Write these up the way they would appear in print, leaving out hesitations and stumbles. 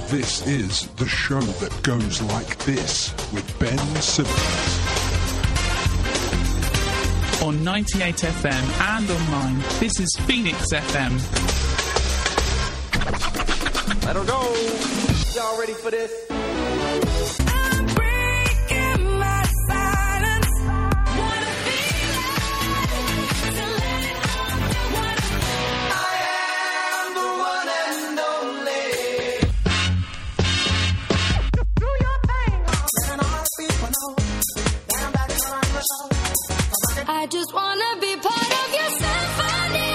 This is the show that goes like this with Ben Simmons. On 98 FM and online, this is Phoenix FM. Let her go. Y'all ready for this? I just wanna be part of your symphony.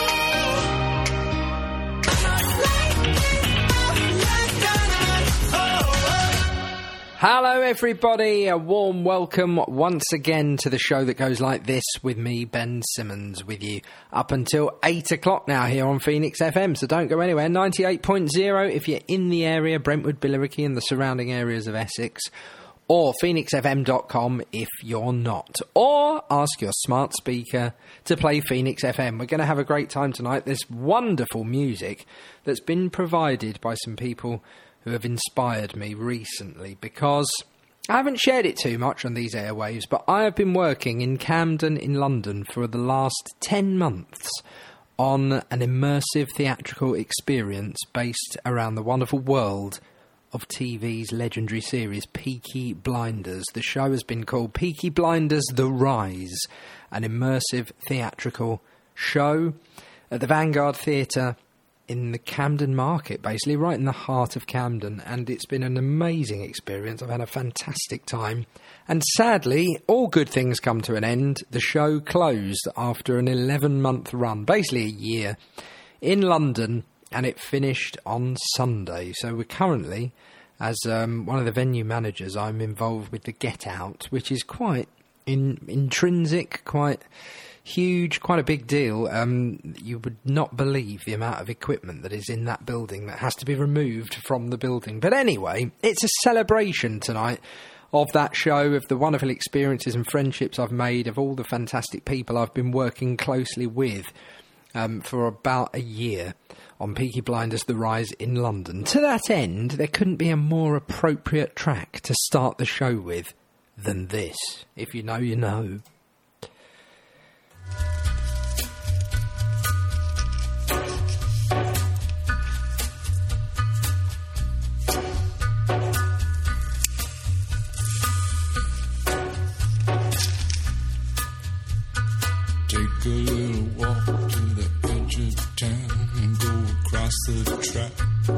Hello everybody, a warm welcome once again to the show that goes like this with me, Ben Simmons, with you up until 8 o'clock now here on Phoenix FM, so don't go anywhere. 98.0 if you're in the area, Brentwood, Billericay and the surrounding areas of Essex, or phoenixfm.com if you're not. Or ask your smart speaker to play Phoenix FM. We're going to have a great time tonight. There's wonderful music that's been provided by some people who have inspired me recently, because I haven't shared it too much on these airwaves, but I have been working in Camden in London for the last 10 months on an immersive theatrical experience based around the wonderful world of TV's legendary series Peaky Blinders. The show has been called Peaky Blinders The Rise, an immersive theatrical show at the Vanguard Theatre in the Camden Market, basically right in the heart of Camden, and it's been an amazing experience. I've had a fantastic time, and sadly, all good things come to an end. The show closed after an 11-month run, basically a year, in London, and it finished on Sunday. So we're currently, as one of the venue managers, I'm involved with the Get Out, which is quite intrinsic, quite huge, quite a big deal. You would not believe the amount of equipment that is in that building that has to be removed from the building. But anyway, it's a celebration tonight of that show, of the wonderful experiences and friendships I've made, of all the fantastic people I've been working closely with for about a year on Peaky Blinders The Rise in London. To that end, there couldn't be a more appropriate track to start the show with than this. If you know, you know. Take a little walk to the edge of town and go across the track,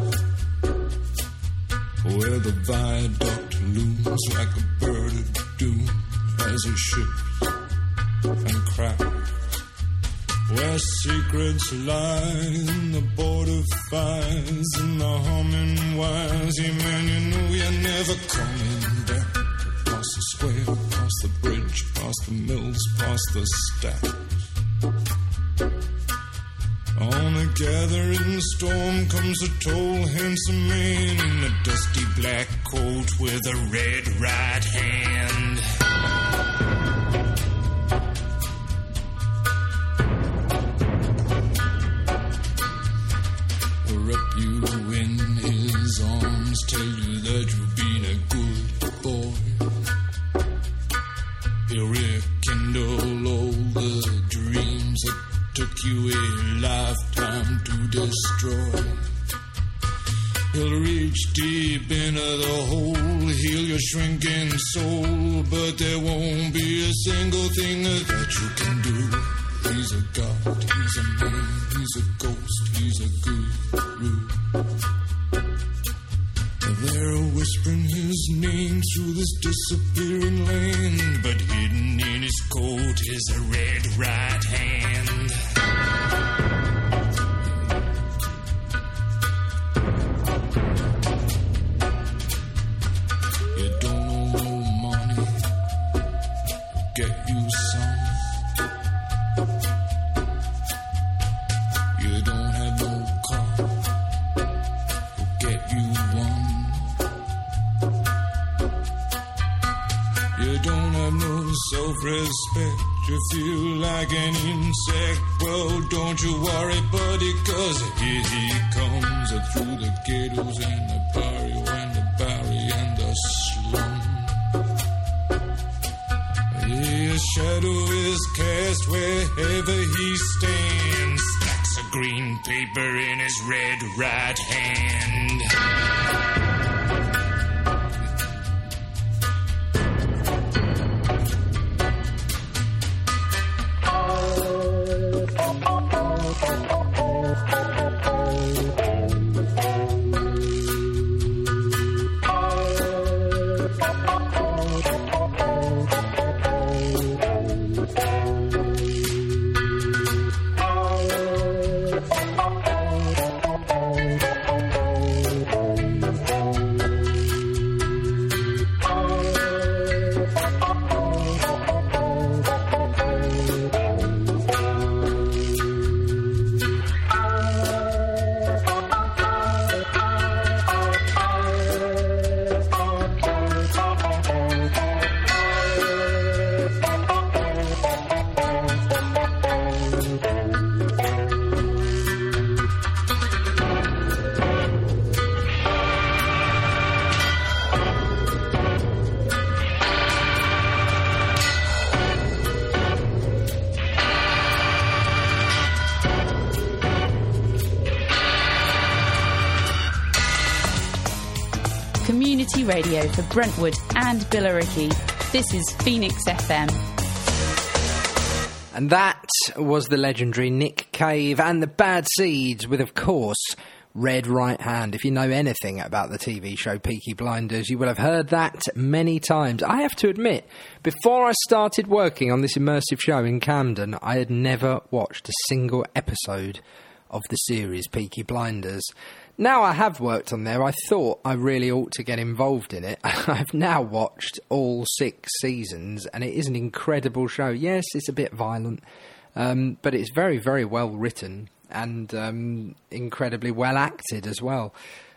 where the viaduct looms like a bird of doom as it shifts and cracks, where secrets lie in the border fires and the humming wires. Yeah, man, you know you're never coming back. Across the square, across the bridge, past the mills, past the stacks. On a gathering storm comes a tall, handsome man in a dusty black coat with a red right hand. Wrap you in his arms, tell you that you've been a good boy. He'll rekindle all the dreams that took you a lifetime to destroy. He'll reach deep into the hole, heal your shrinking soul, but there won't be a single thing that you can do. He's a god, he's a man, he's a ghost, he's a guru. They're whispering his name through this disappearing land, but hidden in his coat is a red right hand. You don't know no money, get you some. You don't have no car, get you one. You don't have no self-respect, You feel like an insect, well, don't you worry, buddy, 'cause here he comes through the ghettos and the barrio and the barry and the slum. His shadow is cast wherever he stands, stacks of green paper in his red right hand. Community radio for Brentwood and Billericay. This is Phoenix FM. And that was the legendary Nick Cave and the Bad Seeds with, of course, Red Right Hand. If you know anything about the TV show Peaky Blinders, you will have heard that many times. I have to admit, before I started working on this immersive show in Camden, I had never watched a single episode of the series Peaky Blinders. Now I have worked on there, I thought I really ought to get involved in it. I've now watched all 6 seasons, and it is an incredible show. Yes, it's a bit violent, but it's very, very well written and incredibly well acted as well.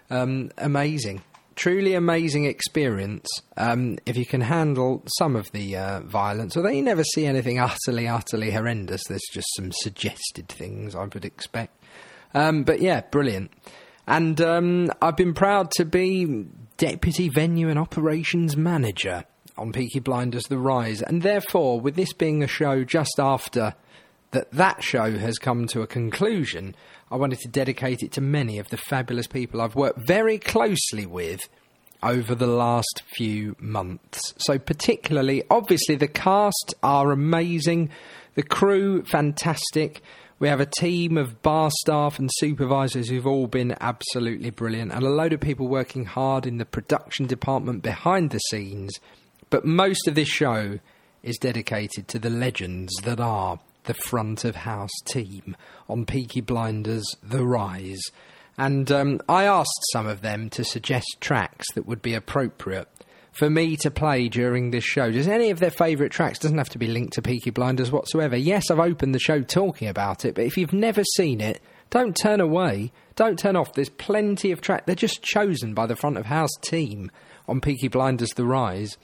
Amazing. Truly amazing experience if you can handle some of the violence, although you never see anything utterly horrendous. There's just some suggested things I would expect. But yeah, brilliant. And I've been proud to be Deputy Venue and Operations Manager on Peaky Blinders The Rise. And therefore, with this being a show just after that show has come to a conclusion, I wanted to dedicate it to many of the fabulous people I've worked very closely with over the last few months. So particularly, obviously, the cast are amazing, the crew, fantastic. We have a team of bar staff and supervisors who've all been absolutely brilliant, and a load of people working hard in the production department behind the scenes. But most of this show is dedicated to the legends that are the front of house team on Peaky Blinders The Rise. And I asked some of them to suggest tracks that would be appropriate for me to play during this show. Just any of their favourite tracks. Doesn't have to be linked to Peaky Blinders whatsoever. Yes, I've opened the show talking about it, but if you've never seen it, don't turn away. Don't turn off. There's plenty of tracks. They're just chosen by the front of house team on Peaky Blinders The Rise.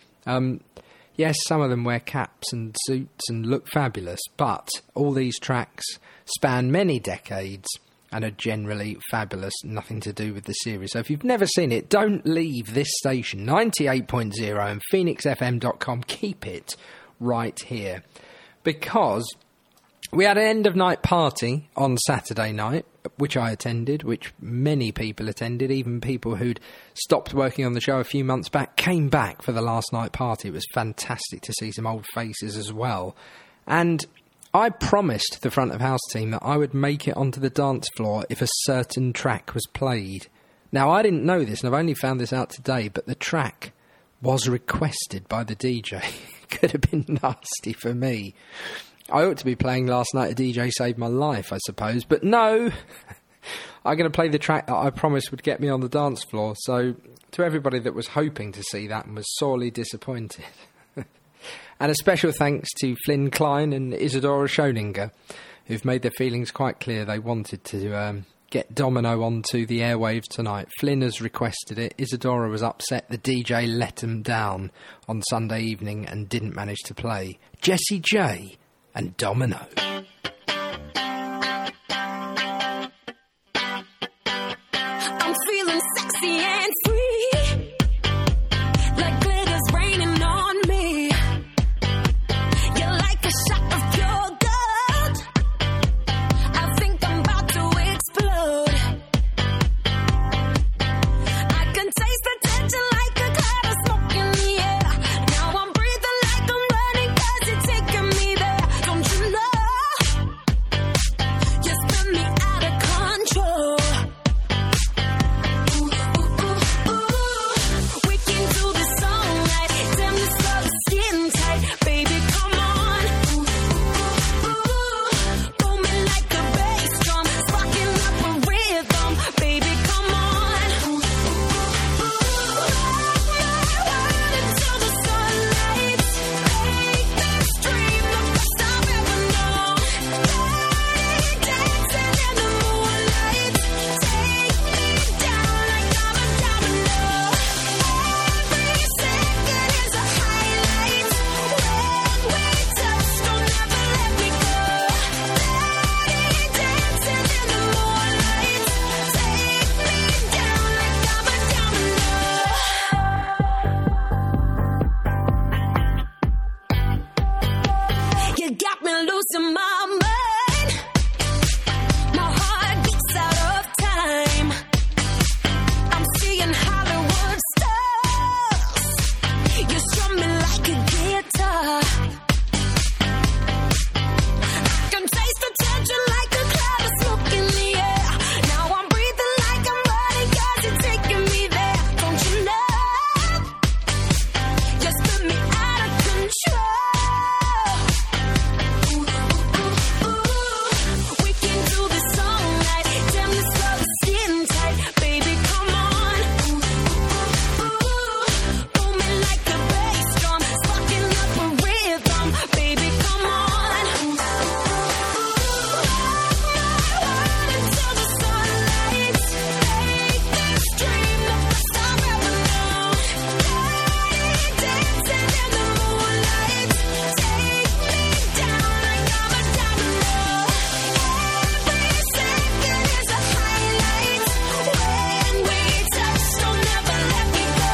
Yes, some of them wear caps and suits and look fabulous, but all these tracks span many decades and are generally fabulous, nothing to do with the series. So if you've never seen it, don't leave this station, 98.0 and phoenixfm.com. Keep it right here. Because we had an end-of-night party on Saturday night, which I attended, which many people attended, even people who'd stopped working on the show a few months back, came back for the last night party. It was fantastic to see some old faces as well. And I promised the front of house team that I would make it onto the dance floor if a certain track was played. Now, I didn't know this, and I've only found this out today, but the track was requested by the DJ. Could have been nasty for me. I ought to be playing Last Night a DJ Saved My Life, I suppose, but no. I'm going to play the track that I promised would get me on the dance floor, so to everybody that was hoping to see that and was sorely disappointed. And a special thanks to Flynn Klein and Isadora Schoninger, who've made their feelings quite clear. They wanted to get Domino onto the airwaves tonight. Flynn has requested it. Isadora was upset the DJ let him down on Sunday evening and didn't manage to play. Jessie J and Domino. I'm feeling sexy and free, like glitter's raining on me. You're like a shot of pure gold. I think I'm about to explode. I can taste the tension like a cloud of smoke in the air. Now I'm breathing like I'm running 'cause you're taking me there. Don't you know? You spin me out of control. We can do this all night. Damn, this love is skin tight. Baby, come on. Booming like a bass drum. Sparking up a rhythm. Baby, come on. Until the sunlight. Make this dream the best I've ever known. Dancing in the moonlight. Take me down like I'm a domino. Every second is a highlight. When we touch, don't ever let me go. Dancing in the moonlight. Take me down like I'm a domino. You got me losing my mind. My heart beats out of time. I'm seeing Hollywood stars. You strum me like a guitar. I can taste the tension like a cloud of smoke in the air. Now I'm breathing like I'm running 'cause you're taking me there. Don't you know? You spin me out of control. We can do this all night. Damn, this love is skin tight. Baby, come on. Booming like a bass drum. Sparking up a rhythm. Baby, come on. Until the sunlight. Make this dream the best I've ever known. Dancing in the moonlight. Take me down like I'm a domino. Every second is a highlight. When we touch, don't ever let me go.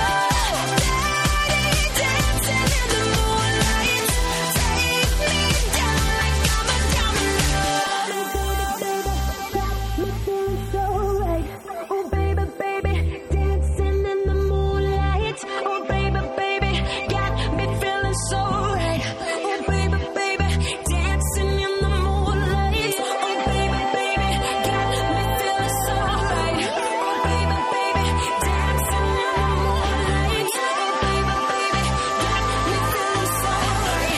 Dancing in the moonlight. Take me down like I'm a domino. Got me feeling so right. Oh baby, baby, dancing in the moonlight. Oh baby, baby, got me feeling so right. Oh baby, baby, dancing in the moonlight. Oh baby, baby, got me feeling so right. Oh baby, baby, dancing in the moonlight. Oh baby, baby, got me feeling so right.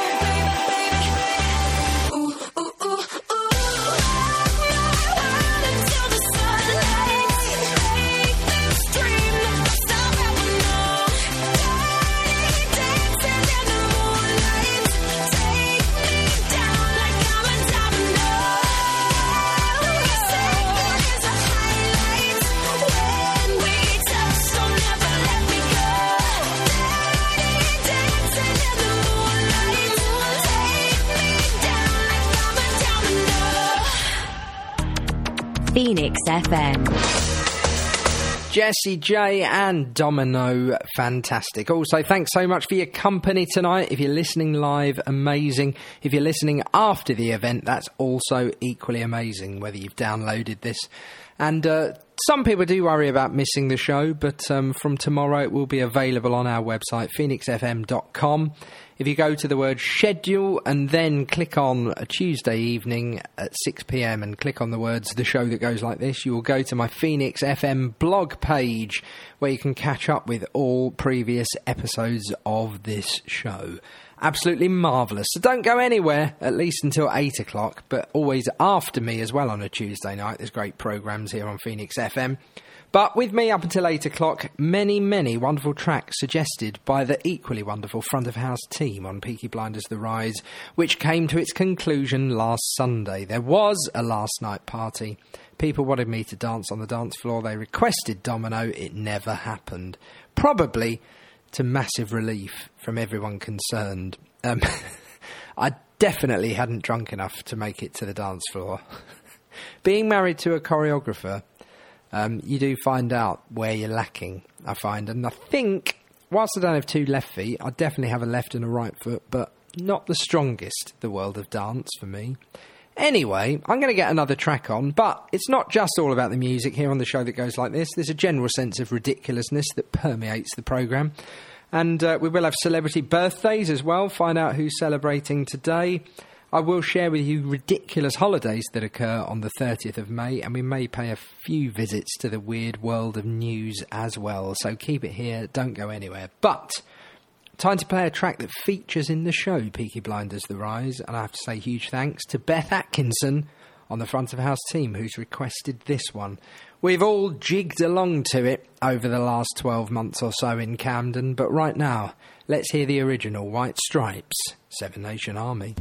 Oh baby, baby, ooh ooh ooh ooh. Until the sunlight. Make this dream the best I've ever known. Dancing in the moonlight. Take me down like I'm a domino. Every second is a highlight. When we touch, don't ever let me go. Dancing in the moonlight. Take me down like I'm a domino. Phoenix FM. Jessie J and Domino, fantastic. Also, thanks so much for your company tonight. If you're listening live, amazing. If you're listening after the event, that's also equally amazing, whether you've downloaded this. And some people do worry about missing the show, but from tomorrow it will be available on our website, phoenixfm.com. If you go to the word schedule and then click on a Tuesday evening at 6 p.m. and click on the words the show that goes like this, you will go to my Phoenix FM blog page where you can catch up with all previous episodes of this show. Absolutely marvellous. So don't go anywhere, at least until 8 o'clock, but always after me as well on a Tuesday night. There's great programmes here on Phoenix FM. But with me up until 8 o'clock, many, many wonderful tracks suggested by the equally wonderful front of house team on Peaky Blinders The Rise, which came to its conclusion last Sunday. There was a last night party. People wanted me to dance on the dance floor. They requested Domino. It never happened. Probably to massive relief from everyone concerned. I definitely hadn't drunk enough to make it to the dance floor. Being married to a choreographer, you do find out where you're lacking, I find. And I think, whilst I don't have two left feet, I definitely have a left and a right foot, but not the strongest, the world of dance for me. Anyway, I'm going to get another track on, but it's not just all about the music here on the show that goes like this. There's a general sense of ridiculousness that permeates the programme. And we will have celebrity birthdays as well, find out who's celebrating today. I will share with you ridiculous holidays that occur on the 30th of May, and we may pay a few visits to the weird world of news as well. So keep it here, don't go anywhere. But time to play a track that features in the show, Peaky Blinders The Rise, and I have to say huge thanks to Beth Atkinson on the front of house team who's requested this one. We've all jigged along to it over the last 12 months or so in Camden, but right now, let's hear the original White Stripes, Seven Nation Army.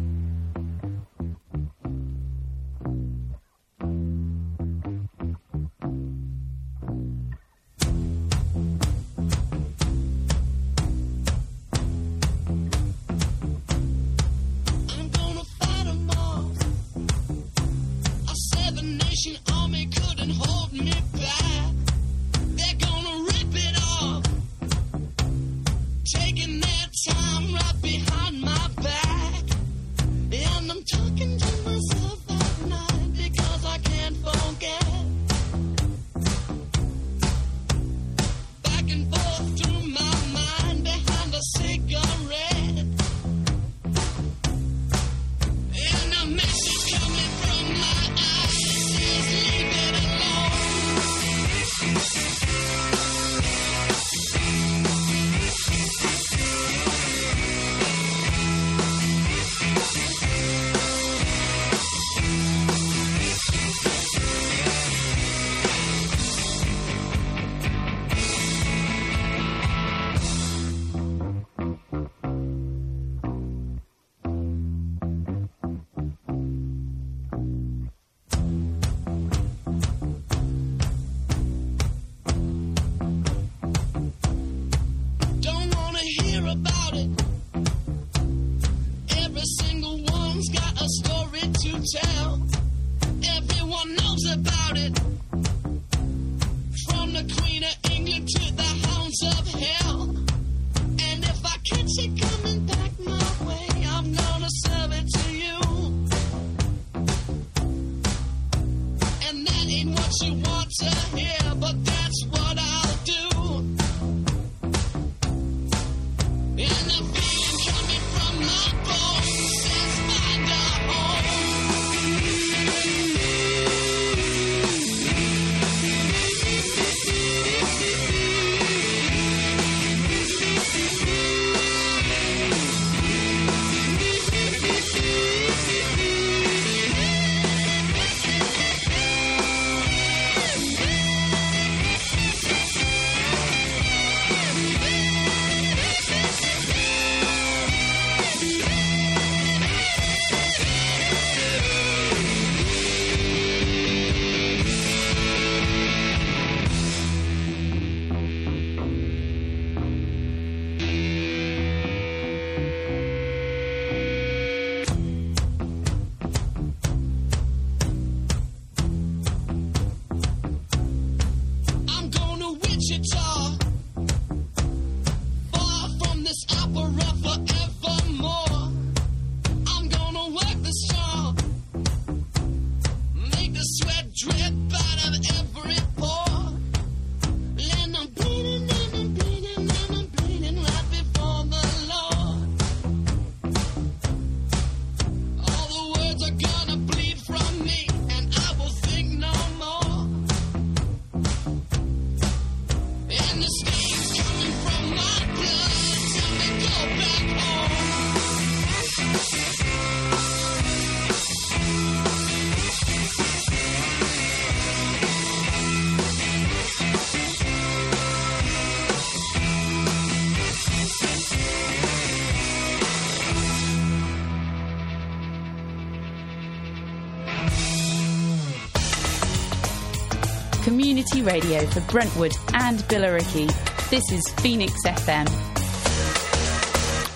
Community radio for Brentwood and Billericay. This is Phoenix FM.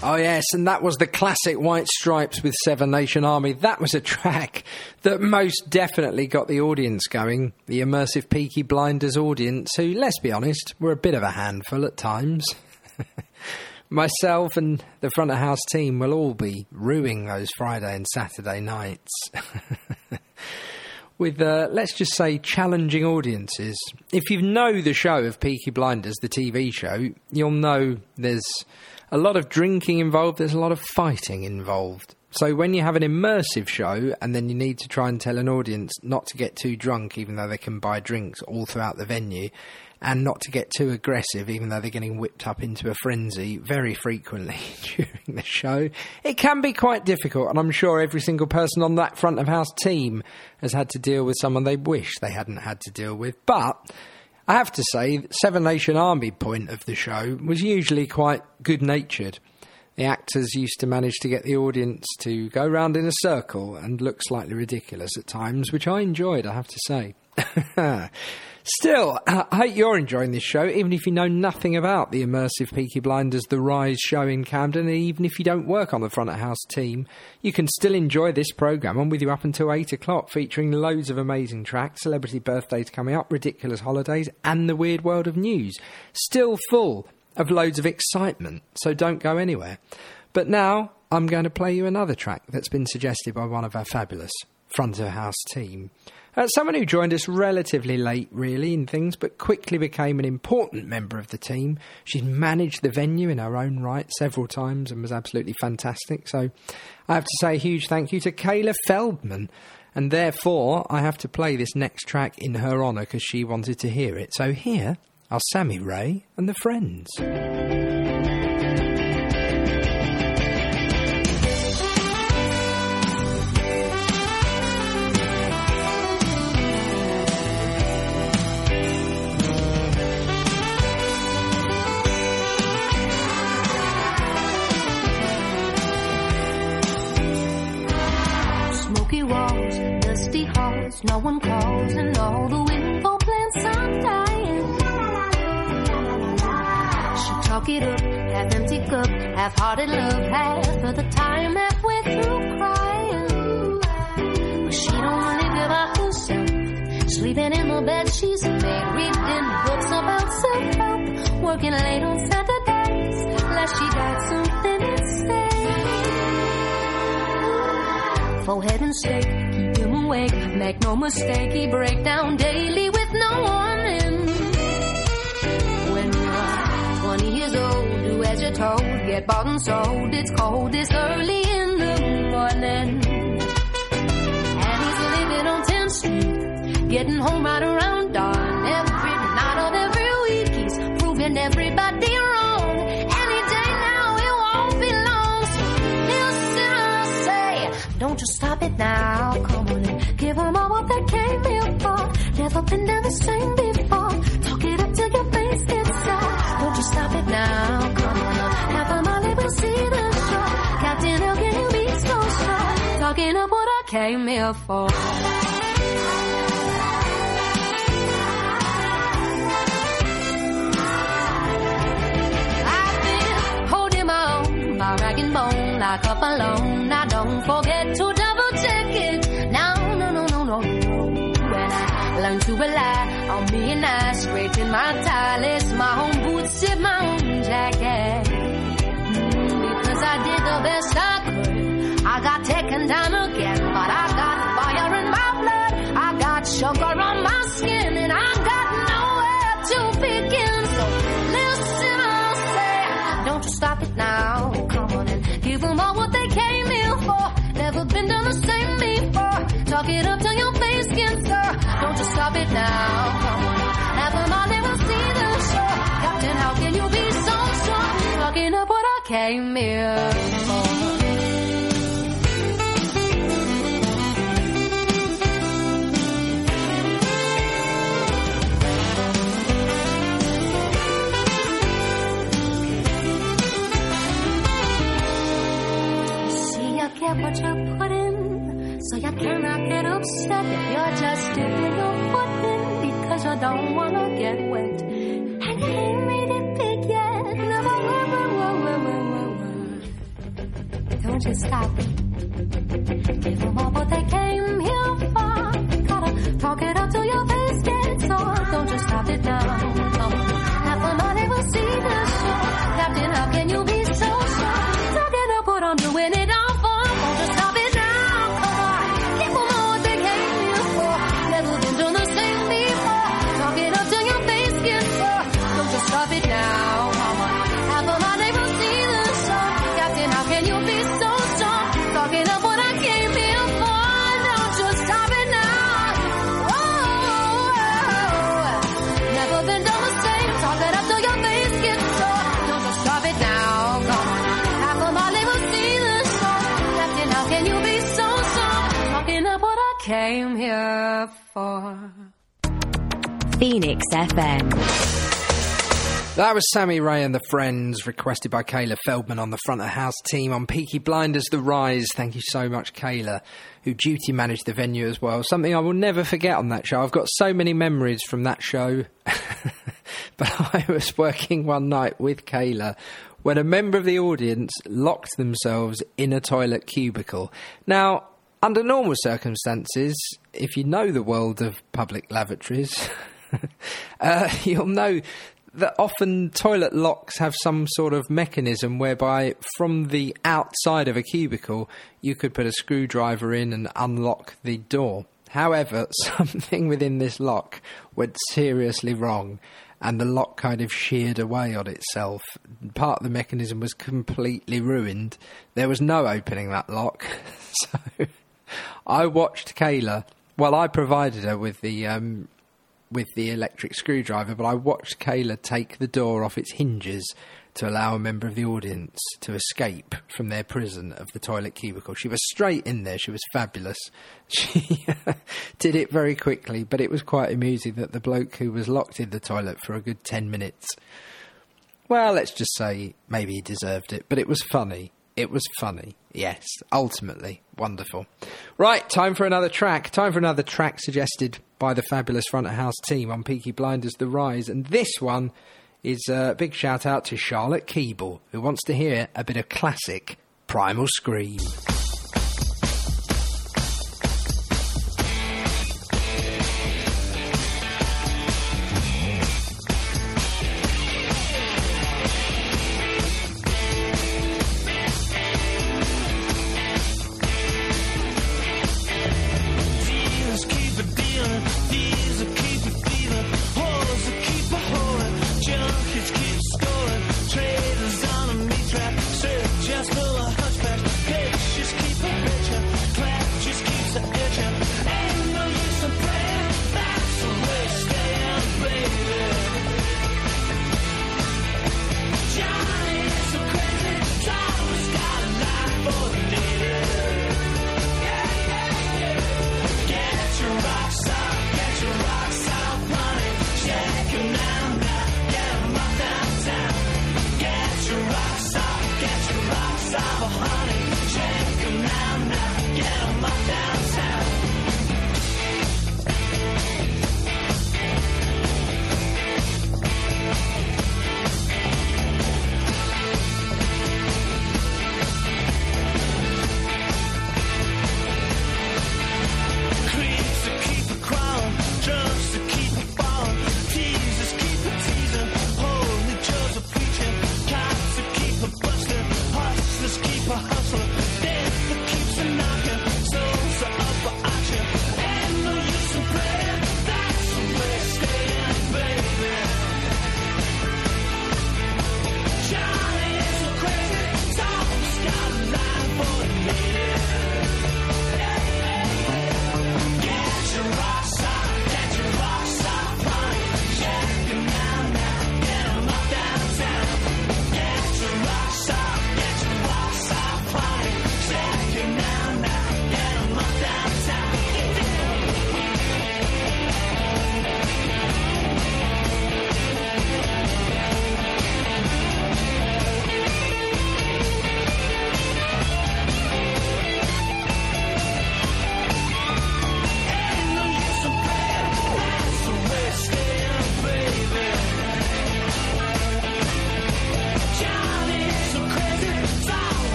Oh yes, and that was the classic White Stripes with Seven Nation Army. That was a track that most definitely got the audience going. The immersive Peaky Blinders audience, who, let's be honest, were a bit of a handful at times. Myself and the front of house team will all be ruining those Friday and Saturday nights. With, let's just say, challenging audiences. If you know the show of Peaky Blinders, the TV show, you'll know there's a lot of drinking involved, there's a lot of fighting involved. So when you have an immersive show and then you need to try and tell an audience not to get too drunk even though they can buy drinks all throughout the venue, and not to get too aggressive even though they're getting whipped up into a frenzy very frequently during the show, it can be quite difficult, and I'm sure every single person on that front of house team has had to deal with someone they wish they hadn't had to deal with. But I have to say, Seven Nation Army point of the show was usually quite good-natured. The actors used to manage to get the audience to go round in a circle and look slightly ridiculous at times, which I enjoyed, I have to say. Still, I hope you're enjoying this show, even if you know nothing about the immersive Peaky Blinders The Rise show in Camden, and even if you don't work on the front of house team, you can still enjoy this programme. I'm with you up until 8 o'clock, featuring loads of amazing tracks, celebrity birthdays coming up, ridiculous holidays, and the weird world of news. Still full of loads of excitement, so don't go anywhere. But now, I'm going to play you another track that's been suggested by one of our fabulous front of house team. Someone who joined us relatively late, really, in things, but quickly became an important member of the team. She's managed the venue in her own right several times and was absolutely fantastic. So I have to say a huge thank you to Kayla Feldman. And therefore, I have to play this next track in her honour because she wanted to hear it. So here are Sammy Ray and the Friends. No one calls and all the window plants are dying. She talk it up, half empty cup, half-hearted love, half of the time that we're through crying. But she don't really give out herself, sleeping in the bed she's made, reading books about self-help, working late on Saturdays, like she got something to say. For heaven's sake, keep him awake, make no mistake, he break down daily with no warning. When you're 20 years old, do as you're told, get bought and sold, it's cold, it's early in the morning. And he's living on 10th Street, getting home right around dawn, every night of every week, he's proving everybody wrong. Any day now, it won't be long, so listen, I say, don't you stop it now, come on and give them all what they came here for. Never been down the same before. Talk it up till your face gets dry. Don't you stop it now, come on up. Half of my lips will see the show. Captain, how can you be so sure? Talking up what I came here for. I've been holding my own by rag and bone, like up alone. Now don't forget to double check it. Now, no. When I learn to rely on me and I, scraping my tie, lace my own boots, zip my own jacket. Because I did the best I could. I got taken down again, but I got fire in my blood. I got sugar on my skin, and I got nowhere to begin. So listen, I'll say, don't you stop it now. Come on and give them all what they came here for. Never been done the same before. Talk it up till your face gets sore. Don't you stop it now. Come on. Have them all, they will see the show. Captain, how can you be so sure? Talking up what I came here for. Get what you put in, so you cannot get upset if you're just dipping your foot in because you don't wanna get wet. And you ain't made it big yet. before. Phoenix FM. That was Sammy Ray and the Friends, requested by Kayla Feldman on the front of house team on Peaky Blinders The Rise. Thank you so much, Kayla, who duty managed the venue as well. Something I will never forget on that show. I've got so many memories from that show. But I was working one night with Kayla when a member of the audience locked themselves in a toilet cubicle. Now, under normal circumstances, if you know the world of public lavatories, you'll know that often toilet locks have some sort of mechanism whereby from the outside of a cubicle you could put a screwdriver in and unlock the door. However, something within this lock went seriously wrong and the lock kind of sheared away on itself. Part of the mechanism was completely ruined. There was no opening that lock. So I watched Kayla. Well, I provided her with the electric screwdriver, but I watched Kayla take the door off its hinges to allow a member of the audience to escape from their prison of the toilet cubicle. She was straight in there. She was fabulous. She did it very quickly, but it was quite amusing that the bloke who was locked in the toilet for a good 10 minutes, well, let's just say maybe he deserved it, but it was funny. It was funny, yes, ultimately wonderful. Right, time for another track. Time for another track suggested by the fabulous front of house team on Peaky Blinders The Rise. And this one is a big shout out to Charlotte Keeble, who wants to hear a bit of classic Primal Scream.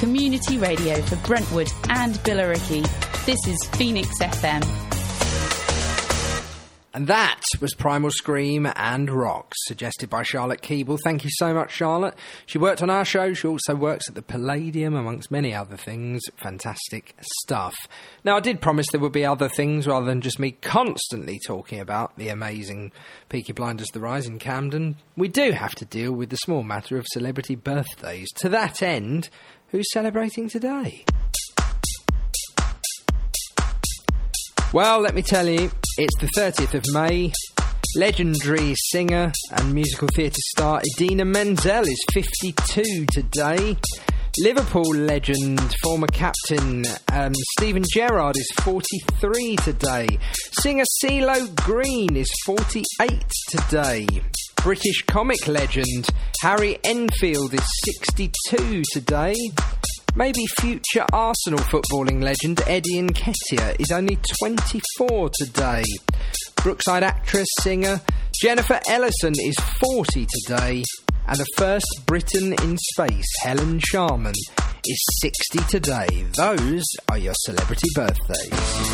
community radio for Brentwood and Billericay. This is Phoenix FM. And that was Primal Scream and Rocks, suggested by Charlotte Keeble. Thank you so much, Charlotte. She worked on our show. She also works at the Palladium, amongst many other things. Fantastic stuff. Now, I did promise there would be other things rather than just me constantly talking about the amazing Peaky Blinders The Rise in Camden. We do have to deal with the small matter of celebrity birthdays. To that end, who's celebrating today? Well, let me tell you, it's the 30th of May. Legendary singer and musical theatre star Idina Menzel is 52 today. Liverpool legend, former captain Steven Gerrard is 43 today. Singer CeeLo Green is 48 today. British comic legend Harry Enfield is 62 today. Maybe future Arsenal footballing legend Eddie Nketiah is only 24 today. Brookside actress, singer Jennifer Ellison is 40 today. And the first Briton in space, Helen Sharman, is 60 today. Those are your celebrity birthdays.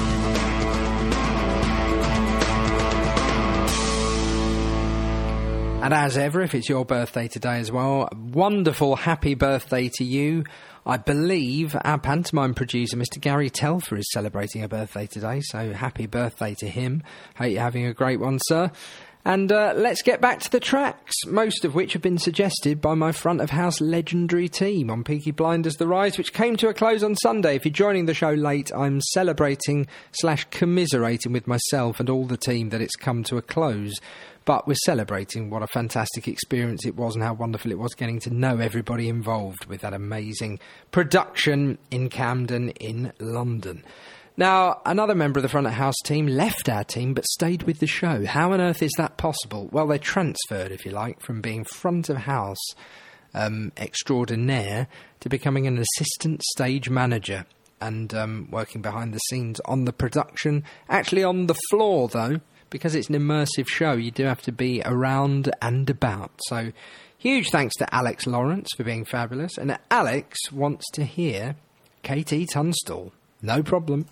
And as ever, if it's your birthday today as well, wonderful happy birthday to you. I believe our pantomime producer, Mr. Gary Telfer, is celebrating a birthday today, so happy birthday to him. Hope you're having a great one, sir. And let's get back to the tracks, most of which have been suggested by my front-of-house legendary team on Peaky Blinders The Rise, which came to a close on Sunday. If you're joining the show late, I'm celebrating/commiserating with myself and all the team that it's come to a close. But we're celebrating what a fantastic experience it was and how wonderful it was getting to know everybody involved with that amazing production in Camden in London. Now, another member of the front of house team left our team but stayed with the show. How on earth is that possible? Well, they transferred, if you like, from being front of house extraordinaire to becoming an assistant stage manager and working behind the scenes on the production. Actually on the floor, though, because it's an immersive show, you do have to be around and about. So, huge thanks to Alex Lawrence for being fabulous. And Alex wants to hear KT Tunstall. No problem.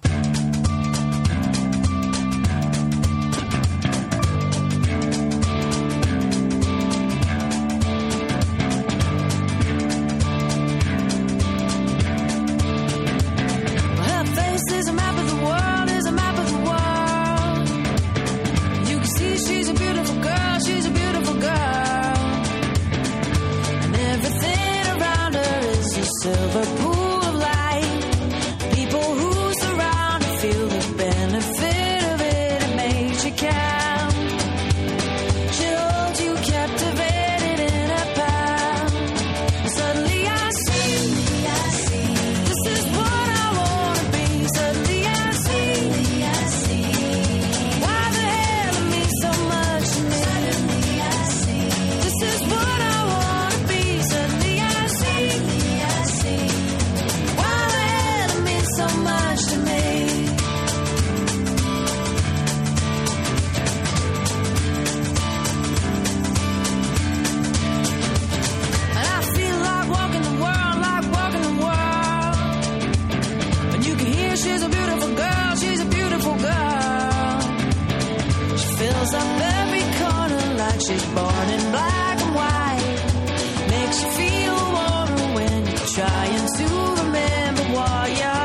Silver pool of light. People who surround her feel the benefit of it. It makes you count. She holds you captivated in her palm. Suddenly I see. This is what I wanna be. Suddenly I see. Why the hell it means so much to me. Suddenly I see. This is what I wanna be. Suddenly I see. So much to me. And I feel like walking the world, And you can hear she's a beautiful girl, She fills up every corner like she's born in black and white. Makes you feel warmer when you're trying to remember what you're.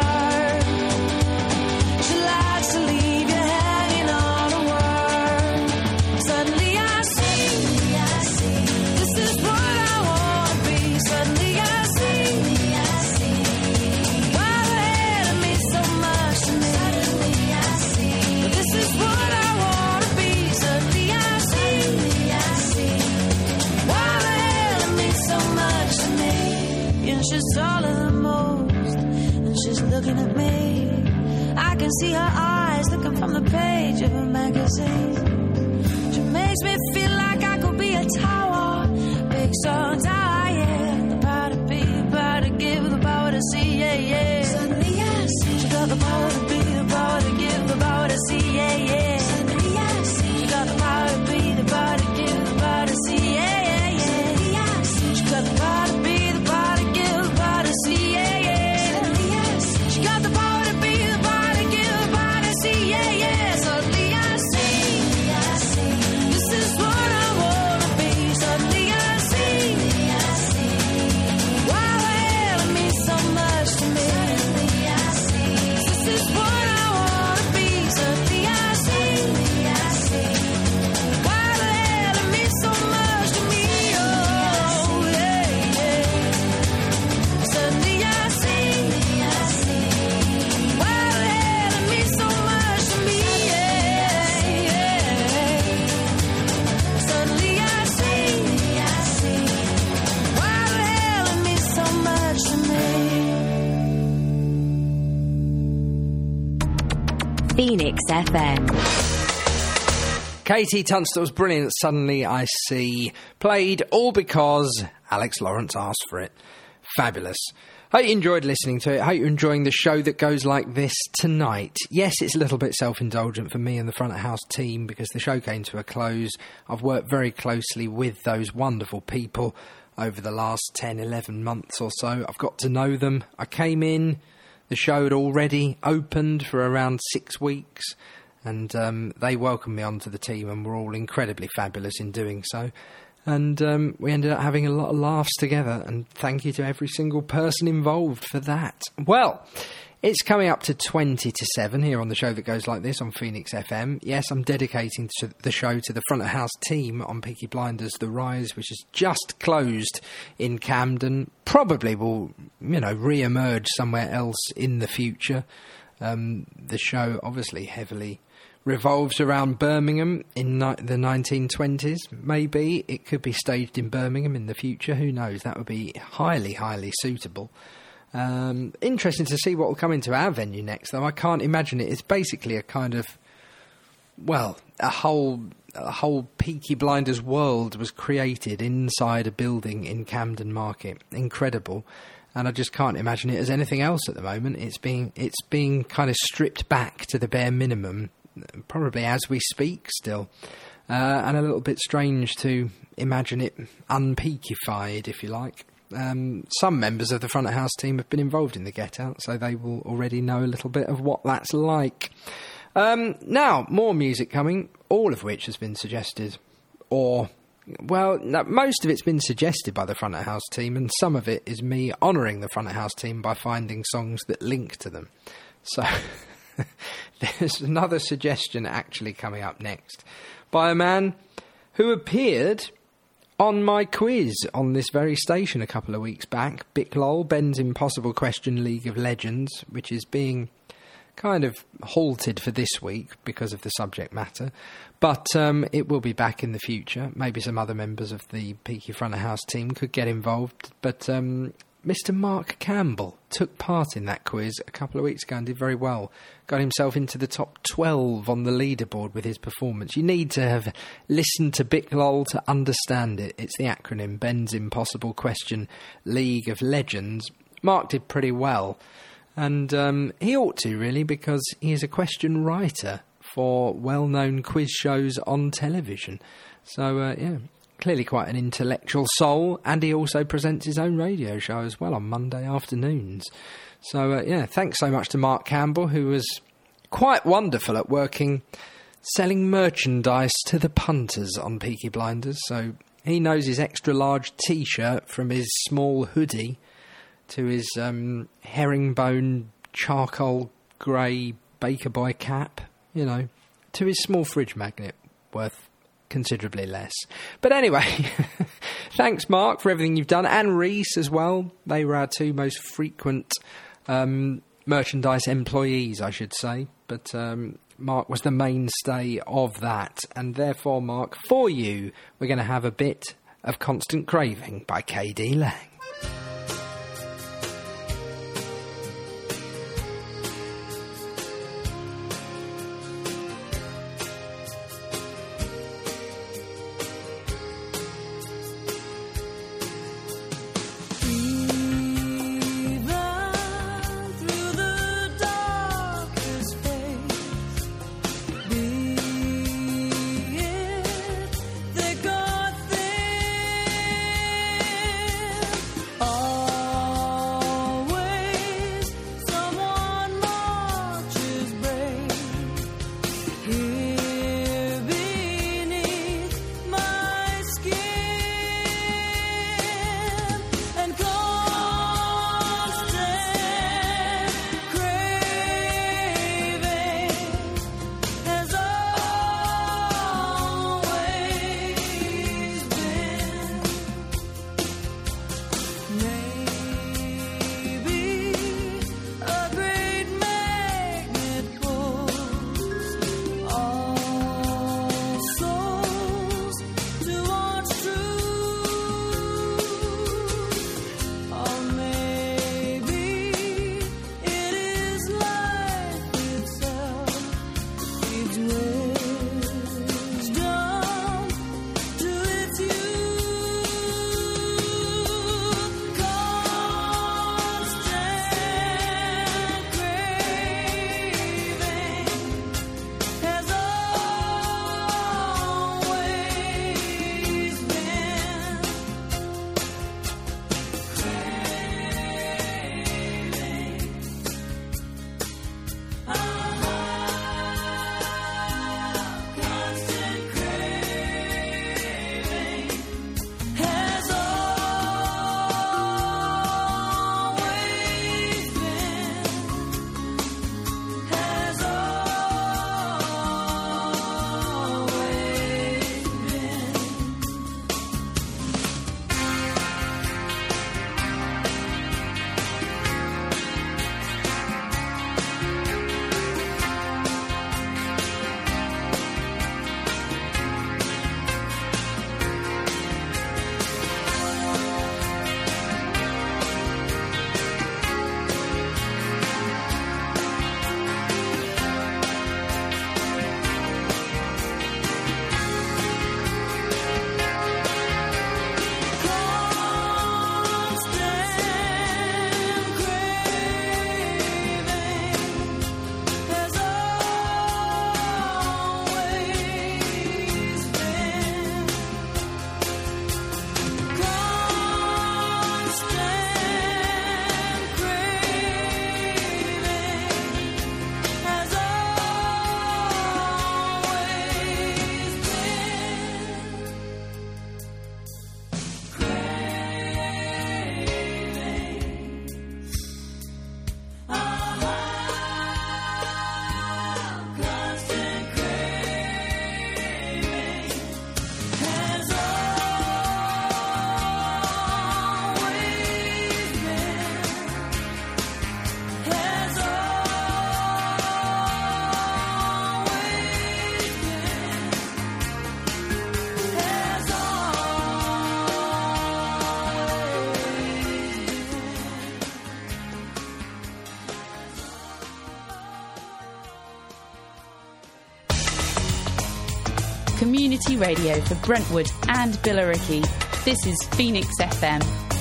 She's taller than most, and she's looking at me. I can see her eyes looking from the page of a magazine. She makes me feel like I could be a tower, big so tall, yeah. The power to be, the power to give, the power to see, yeah. Suddenly I see. She got the power to be, the power to give, the power to see, yeah. Suddenly I see. She got the power to be, the power to give, the power to see, yeah. Suddenly I see. She got the power to be, the power to give, the power to see, yeah. Phoenix FM. Katie Tunstall's brilliant Suddenly I See, played all because Alex Lawrence asked for it. Fabulous. Hope you enjoyed listening to it. Hope you're enjoying the show that goes like this tonight. Yes, it's a little bit self-indulgent for me and the front of house team because the show came to a close. I've worked very closely with those wonderful people over the last 10, 11 months or so. I've got to know them. I came in, the show had already opened for around 6 weeks, and they welcomed me onto the team and were all incredibly fabulous in doing so. And we ended up having a lot of laughs together, and thank you to every single person involved for that. Well, it's coming up to 20 to 7 here on the show that goes like this on Phoenix FM. Yes, I'm dedicating the show to the front of house team on Peaky Blinders The Rise, which has just closed in Camden. Probably will, re-emerge somewhere else in the future. The show obviously heavily revolves around Birmingham in the 1920s. Maybe it could be staged in Birmingham in the future. Who knows? That would be highly, highly suitable. Interesting to see what will come into our venue next, though. I can't imagine it. It's basically a kind of, a whole Peaky Blinders world was created inside a building in Camden Market. Incredible. And I just can't imagine it as anything else at the moment. It's being kind of stripped back to the bare minimum, probably as we speak still, and a little bit strange to imagine it unpeakified, if you like. Some members of the front of house team have been involved in the Get Out, so they will already know a little bit of what that's like. Now, more music coming, all of which has been suggested, most of it's been suggested by the front of house team, and some of it is me honouring the front of house team by finding songs that link to them. So there's another suggestion actually coming up next by a man who appeared on my quiz on this very station a couple of weeks back, BICLOL, Ben's Impossible Question League of Legends, which is being kind of halted for this week because of the subject matter, but it will be back in the future. Maybe some other members of the Peaky front of house team could get involved, but Mr. Mark Campbell took part in that quiz a couple of weeks ago and did very well. Got himself into the top 12 on the leaderboard with his performance. You need to have listened to BICLOL to understand it. It's the acronym Ben's Impossible Question League of Legends. Mark did pretty well. And he ought to, really, because he is a question writer for well-known quiz shows on television. So, clearly quite an intellectual soul, and he also presents his own radio show as well on Monday afternoons. So, thanks so much to Mark Campbell, who was quite wonderful at selling merchandise to the punters on Peaky Blinders. So he knows his extra-large T-shirt from his small hoodie to his herringbone charcoal grey Baker Boy cap, to his small fridge magnet worth considerably less. But anyway, thanks Mark for everything you've done, and Reese as well. They were our two most frequent merchandise employees, I should say, but Mark was the mainstay of that, and therefore, Mark, for you, we're going to have a bit of Constant Craving by K.D. Lang. community radio for Brentwood and Billericay. This is Phoenix FM.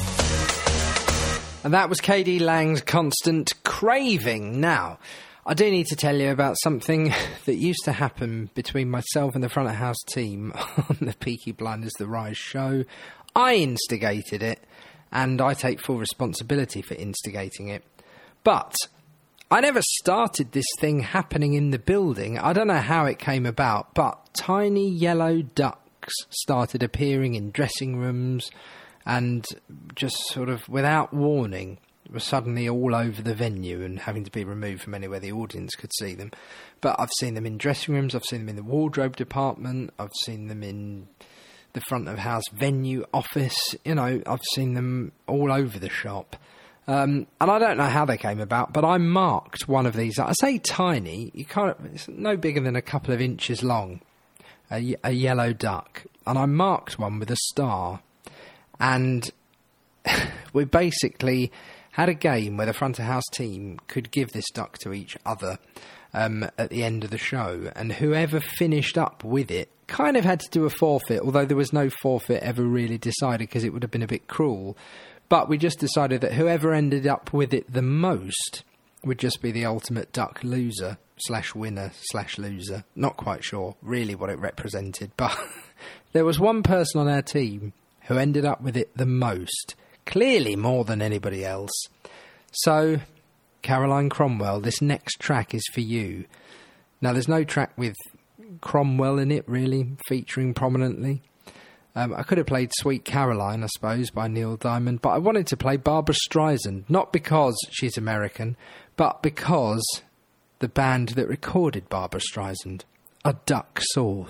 And that was KD Lang's Constant Craving. Now, I do need to tell you about something that used to happen between myself and the front of house team on the Peaky Blinders The Rise show. I instigated it, and I take full responsibility for instigating it. But I never started this thing happening in the building. I don't know how it came about, but tiny yellow ducks started appearing in dressing rooms and just sort of without warning were suddenly all over the venue and having to be removed from anywhere the audience could see them. But I've seen them in dressing rooms, I've seen them in the wardrobe department, I've seen them in the front of house venue office, you know, I've seen them all over the shop. And I don't know how they came about, but I marked one of these. I say tiny, it's no bigger than a couple of inches long, a yellow duck. And I marked one with a star. And we basically had a game where the front of house team could give this duck to each other at the end of the show. And whoever finished up with it kind of had to do a forfeit, although there was no forfeit ever really decided because it would have been a bit cruel. But we just decided that whoever ended up with it the most would just be the ultimate duck loser / winner / loser. Not quite sure really what it represented, but there was one person on our team who ended up with it the most, clearly more than anybody else. So, Caroline Cromwell, this next track is for you. Now, there's no track with Cromwell in it, really, featuring prominently. I could have played Sweet Caroline, I suppose, by Neil Diamond, but I wanted to play Barbra Streisand, not because she's American, but because the band that recorded Barbra Streisand are Duck Sauce.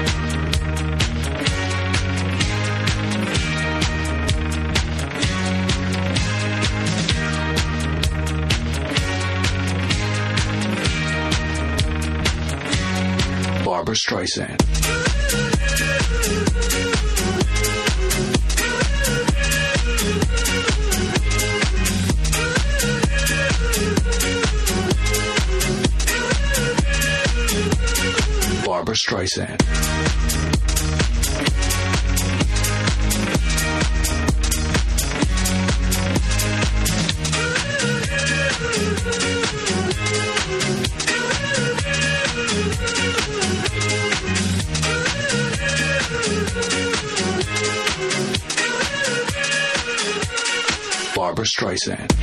Barbra Streisand. Barbra Streisand. Barbra Streisand.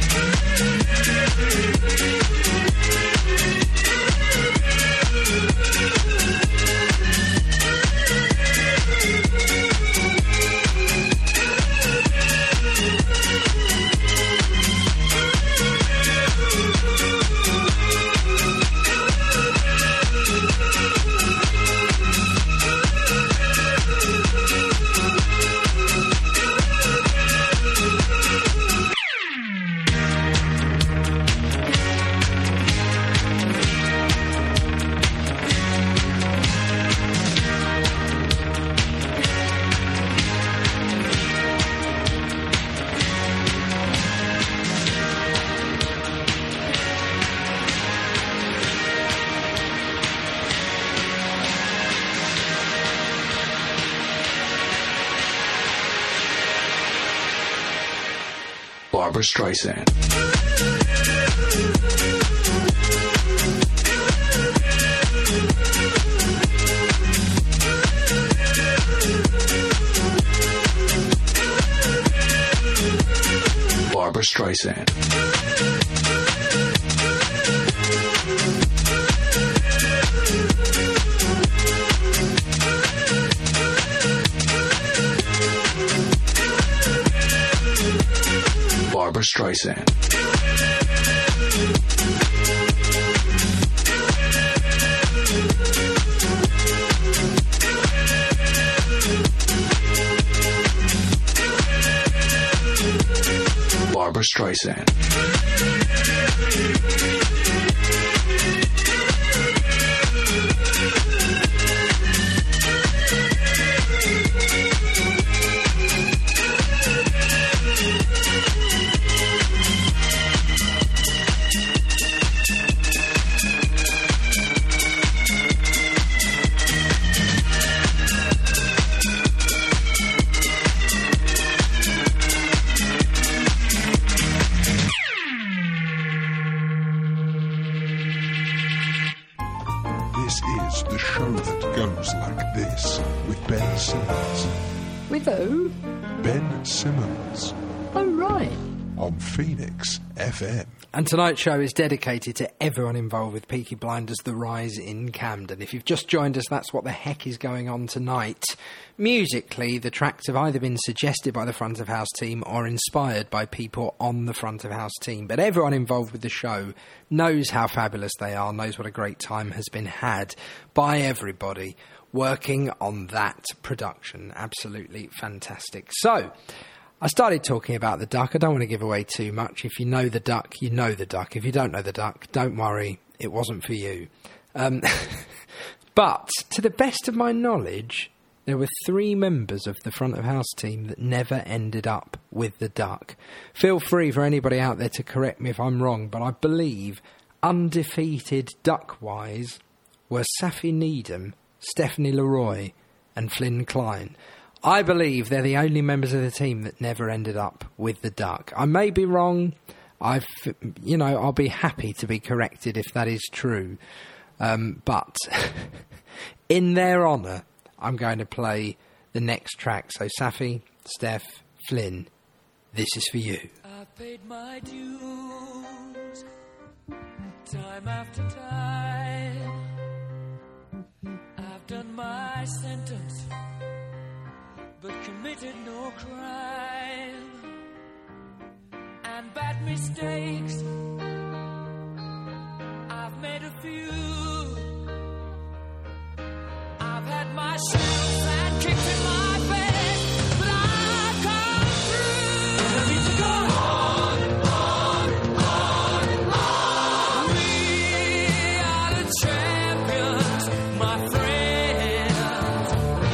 Barbra Streisand. Barbra Streisand. Barbra Streisand. Barbra Streisand. This with Ben Simmons. With who? Ben Simmons Oh, right. on Phoenix FM. And tonight's show is dedicated to everyone involved with Peaky Blinders The Rise in Camden. If you've just joined us, that's what the heck is going on tonight. Musically, the tracks have either been suggested by the front of house team or inspired by people on the front of house team. But everyone involved with the show knows how fabulous they are, knows what a great time has been had by everybody working on that production. Absolutely fantastic. So, I started talking about the duck. I don't want to give away too much. If you know the duck, you know the duck. If you don't know the duck, don't worry, it wasn't for you. But, to the best of my knowledge, there were 3 members of the front of house team that never ended up with the duck. Feel free for anybody out there to correct me if I'm wrong, but I believe undefeated duck-wise were Safi Needham, Stephanie Leroy and Flynn Klein. I believe they're the only members of the team that never ended up with the duck. I may be wrong. I'll be happy to be corrected if that is true. But in their honour, I'm going to play the next track. So Safi, Steph, Flynn, this is for you. I've paid my dues time after time. I've done my sentence, but committed no crime. And bad mistakes, I've made a few. I've had my shells and kicked in my bed, but I've come through. I need to go on. We are the champions, my friends,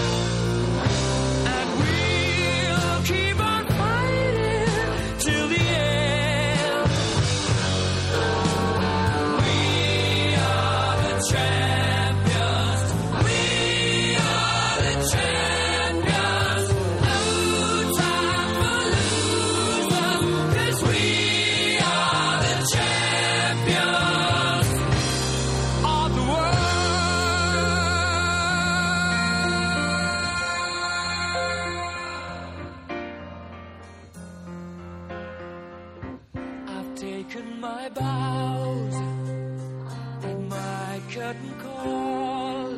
and we'll keep on fighting till the end. We are the champions. We are the champions. No time for losers, 'cause we are the champions of the world. I've taken my bows and my curtain calls.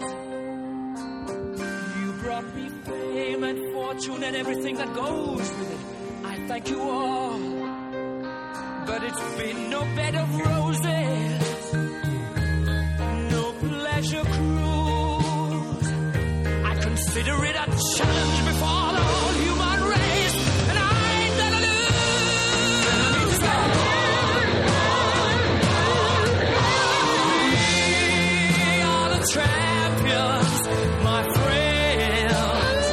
You brought me fame and fortune and everything that goes with it. I thank you all, but it's been no bed of roses, no pleasure cruise. I consider it a challenge before the whole human race, and I ain't gonna lose. We are the champions, my friends,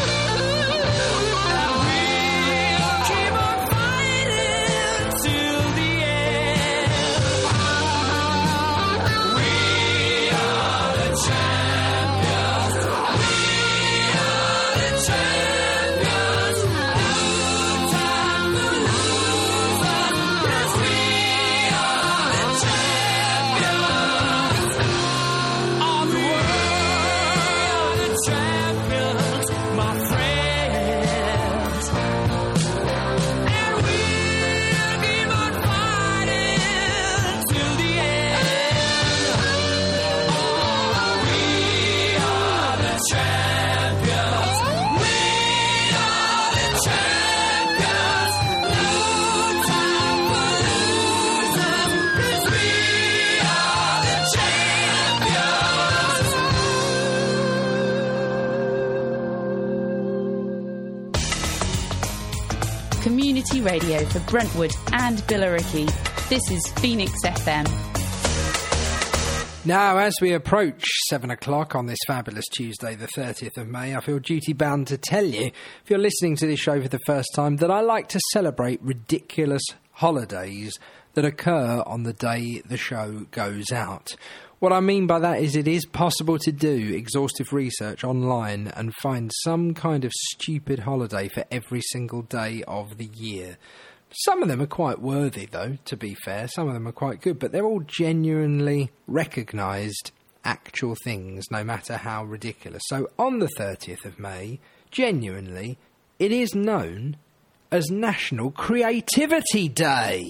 and we'll keep on fighting till the end. We are the champions. We are the champions. No time for losers, 'cause we are the champions of the world. The champions, my friends, and we'll keep on fighting till the end. We are the champions. We are the champions. No time for losers, 'cause we are the champions. Community radio for Brentwood and Billericay. This is Phoenix FM. Now, as we approach 7 o'clock on this fabulous Tuesday, the 30th of May, I feel duty-bound to tell you, if you're listening to this show for the first time, that I like to celebrate ridiculous holidays that occur on the day the show goes out. What I mean by that is it is possible to do exhaustive research online and find some kind of stupid holiday for every single day of the year. Some of them are quite worthy, though, to be fair. Some of them are quite good, but they're all genuinely recognised actual things, no matter how ridiculous. So on the 30th of May, genuinely, it is known as National Creativity Day.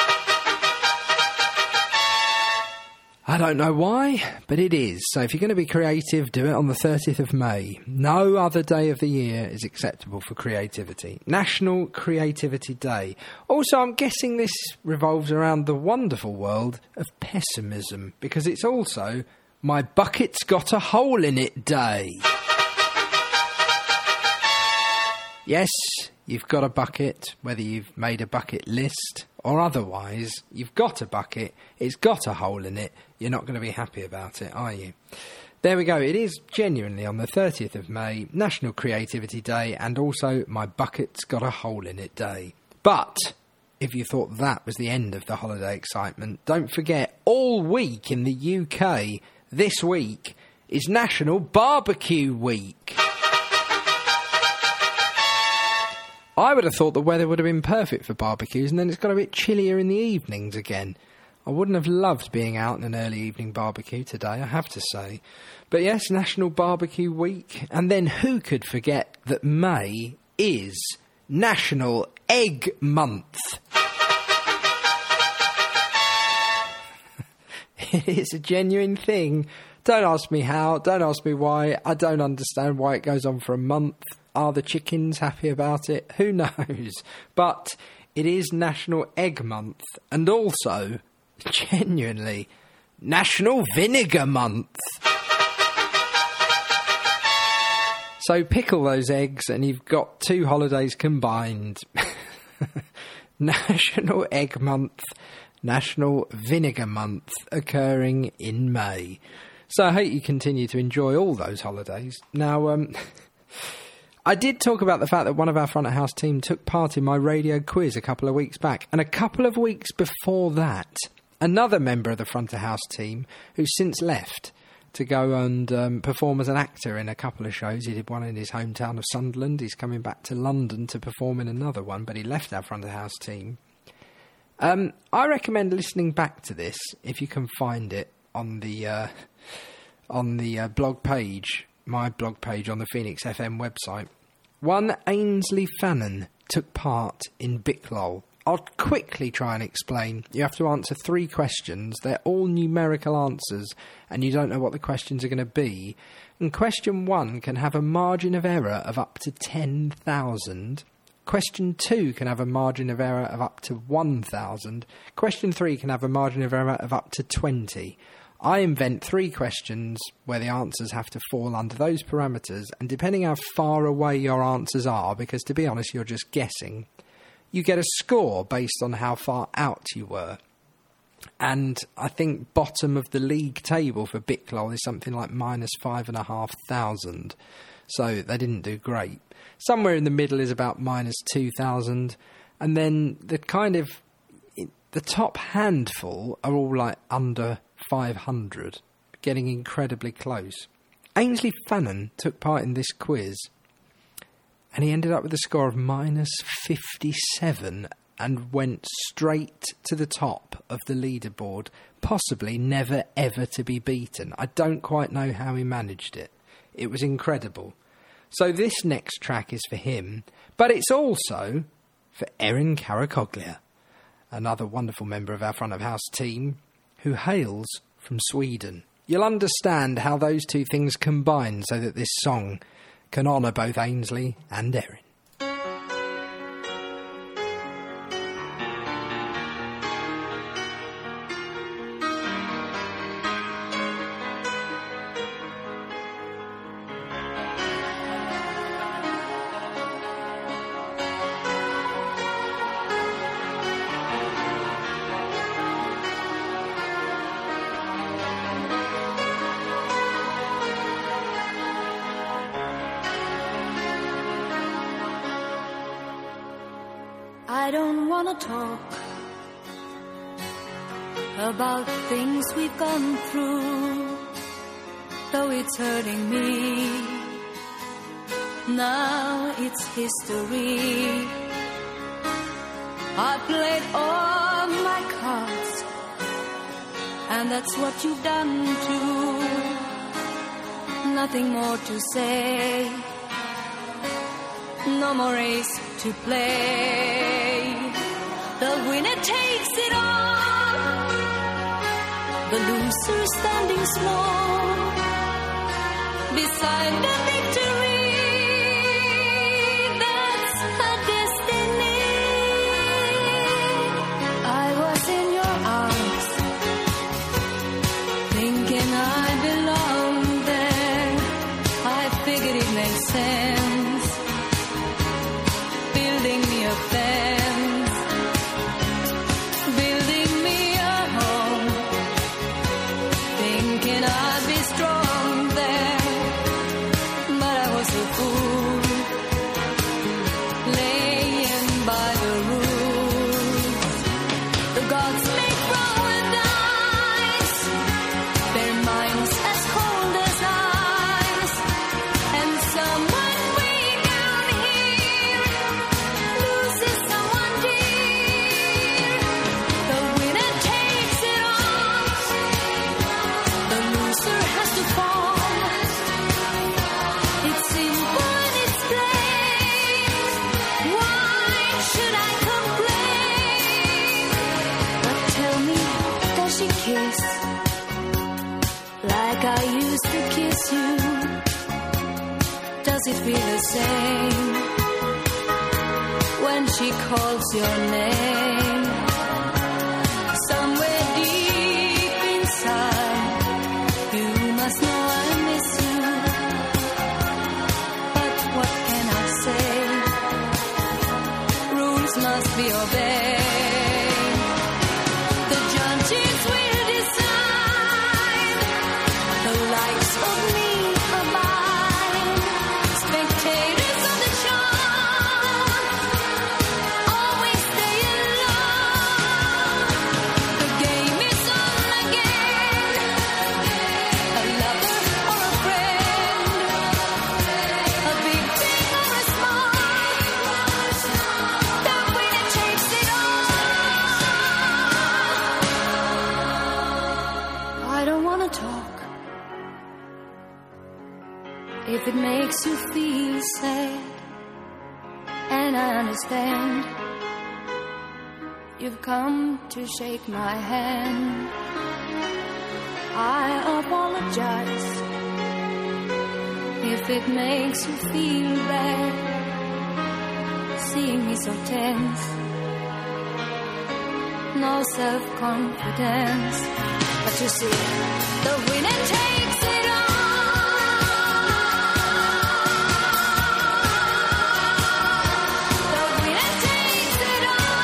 I don't know why, but it is. So if you're going to be creative, do it on the 30th of May. No other day of the year is acceptable for creativity. National Creativity Day. Also, I'm guessing this revolves around the wonderful world of pessimism, because it's also My Bucket's Got a Hole in It Day. Yes, you've got a bucket, whether you've made a bucket list or otherwise. You've got a bucket, it's got a hole in it. You're not going to be happy about it, are you? There we go. It is genuinely on the 30th of May, National Creativity Day, and also My Bucket's Got a Hole in It Day. But if you thought that was the end of the holiday excitement, don't forget, all week in the UK, this week, is National Barbecue Week. I would have thought the weather would have been perfect for barbecues, and then it's got a bit chillier in the evenings again. I wouldn't have loved being out in an early evening barbecue today, I have to say. But yes, National Barbecue Week. And then who could forget that May is National Egg Month? It is a genuine thing. Don't ask me how, don't ask me why. I don't understand why it goes on for a month. Are the chickens happy about it? Who knows? But it is National Egg Month, and also, genuinely, National Vinegar Month. So pickle those eggs and you've got two holidays combined. National Egg Month, National Vinegar Month, occurring in May. So I hope you continue to enjoy all those holidays. Now, I did talk about the fact that one of our front of house team took part in my radio quiz a couple of weeks back. And a couple of weeks before that, another member of the front of house team, who's since left to go and perform as an actor in a couple of shows. He did one in his hometown of Sunderland. He's coming back to London to perform in another one, but he left our front of house team. I recommend listening back to this, if you can find it, on the blog page, my blog page on the Phoenix FM website. One Ainsley Fannin took part in Biclol. I'll quickly try and explain. You have to answer 3 questions. They're all numerical answers, and you don't know what the questions are going to be. And question 1 can have a margin of error of up to 10,000. Question 2 can have a margin of error of up to 1,000. Question 3 can have a margin of error of up to 20. I invent 3 questions where the answers have to fall under those parameters, and depending how far away your answers are, because to be honest, you're just guessing, you get a score based on how far out you were. And I think bottom of the league table for Biclol is something like -5,500. So they didn't do great. Somewhere in the middle is about -2,000. And then the top handful are all like under 500, getting incredibly close. Ainsley Fannin took part in this quiz, and he ended up with a score of -57 and went straight to the top of the leaderboard, possibly never ever to be beaten. I don't quite know how he managed it. It was incredible. So this next track is for him, but it's also for Erin Karakoglia, another wonderful member of our front of house team, who hails from Sweden. You'll understand how those two things combine so that this song can honour both Ainsley and Erin. I don't wanna talk about things we've gone through, though it's hurting me. Now it's history. I played all my cards, and and that's what you've done too. Nothing more to say, no more race to play. The winner takes it all, the loser standing small beside the victory. That's her destiny. I was in your arms, thinking I belonged there. I figured it made sense, building me a fence, building me a home, thinking I'd be strong there. But I was a fool, laying by the rules. The gods make paradise, their minds as cold as ice, and someone way down here loses someone dear. The winner takes it all, the loser has to fall. It's simple and it's plain. Why should I complain? But tell me, does she kiss like I used to kiss you? Does it feel the same when she calls your name? Somewhere deep inside, you must know I miss you. But what can I say? Rules must be obeyed. The judges will decide. The likes of me abide. Spectators of the show always stay alone. The game is on again. A lover or a friend, a big thing or a small, the winner takes it all. I don't wanna talk if it makes you feel sad, and I understand. You've come to shake my hand. I apologize if it makes you feel bad, seeing me so tense, no self-confidence. But you see, the winner takes it all. The winner takes it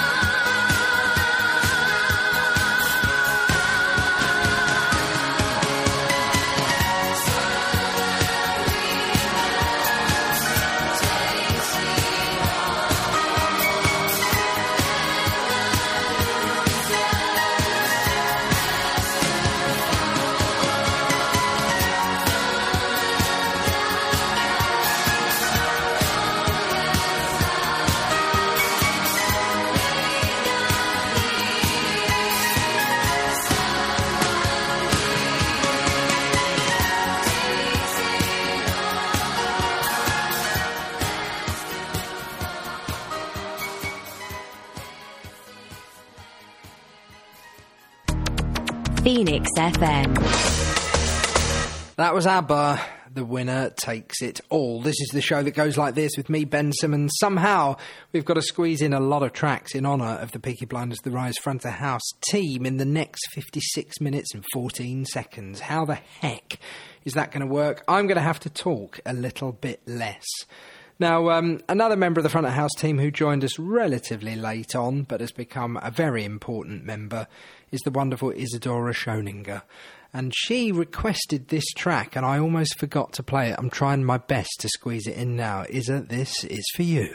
Phoenix FM. That was ABBA. The winner takes it all. This is the show that goes like this with me, Ben Simmons. Somehow we've got to squeeze in a lot of tracks in honour of the Peaky Blinders The Rise front of house team in the next 56 minutes and 14 seconds. How the heck is that going to work? I'm going to have to talk a little bit less. Now, another member of the front of house team who joined us relatively late on but has become a very important member is the wonderful Isadora Schoninger. And she requested this track, and I almost forgot to play it. I'm trying my best to squeeze it in now. Isa, this is for you.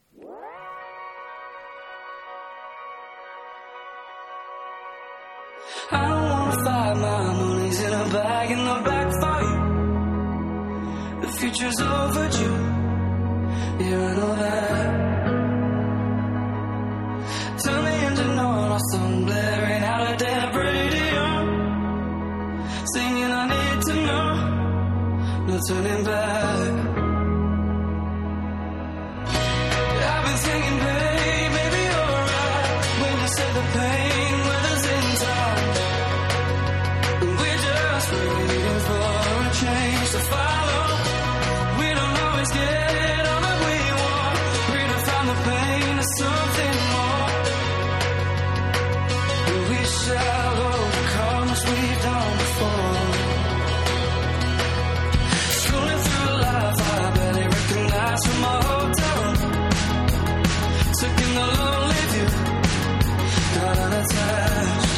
I don't wanna fight, my money's in a bag in the back for you. The future's overdue, yeah, I know that. Turn me into neon or some blaring out of dead radio. turning back. I've been thinking, babe, maybe you're right when you said the pain weathers in time. We're just waiting for a change to follow. We don't always get all that we want. Redefine the pain to something more. We shall overcome as we've done before. Scrolling through life, I barely recognize from my hotel room. Took in the lonely view, got unattached.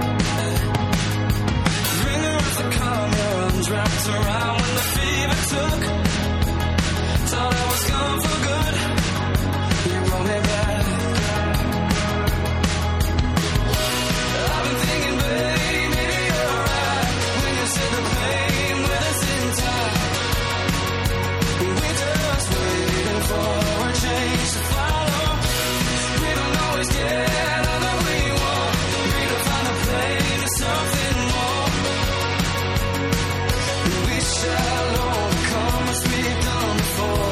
Ringer of the calm, your arms wrapped around when the fever took. Thought I was gone for good, you brought me back. I've been thinking, babe, maybe you're right when you said the pain with us in time. We're just waiting for a change to follow. We don't always get all that we want. Redefine the pain to something more. We shall overcome as we've done before.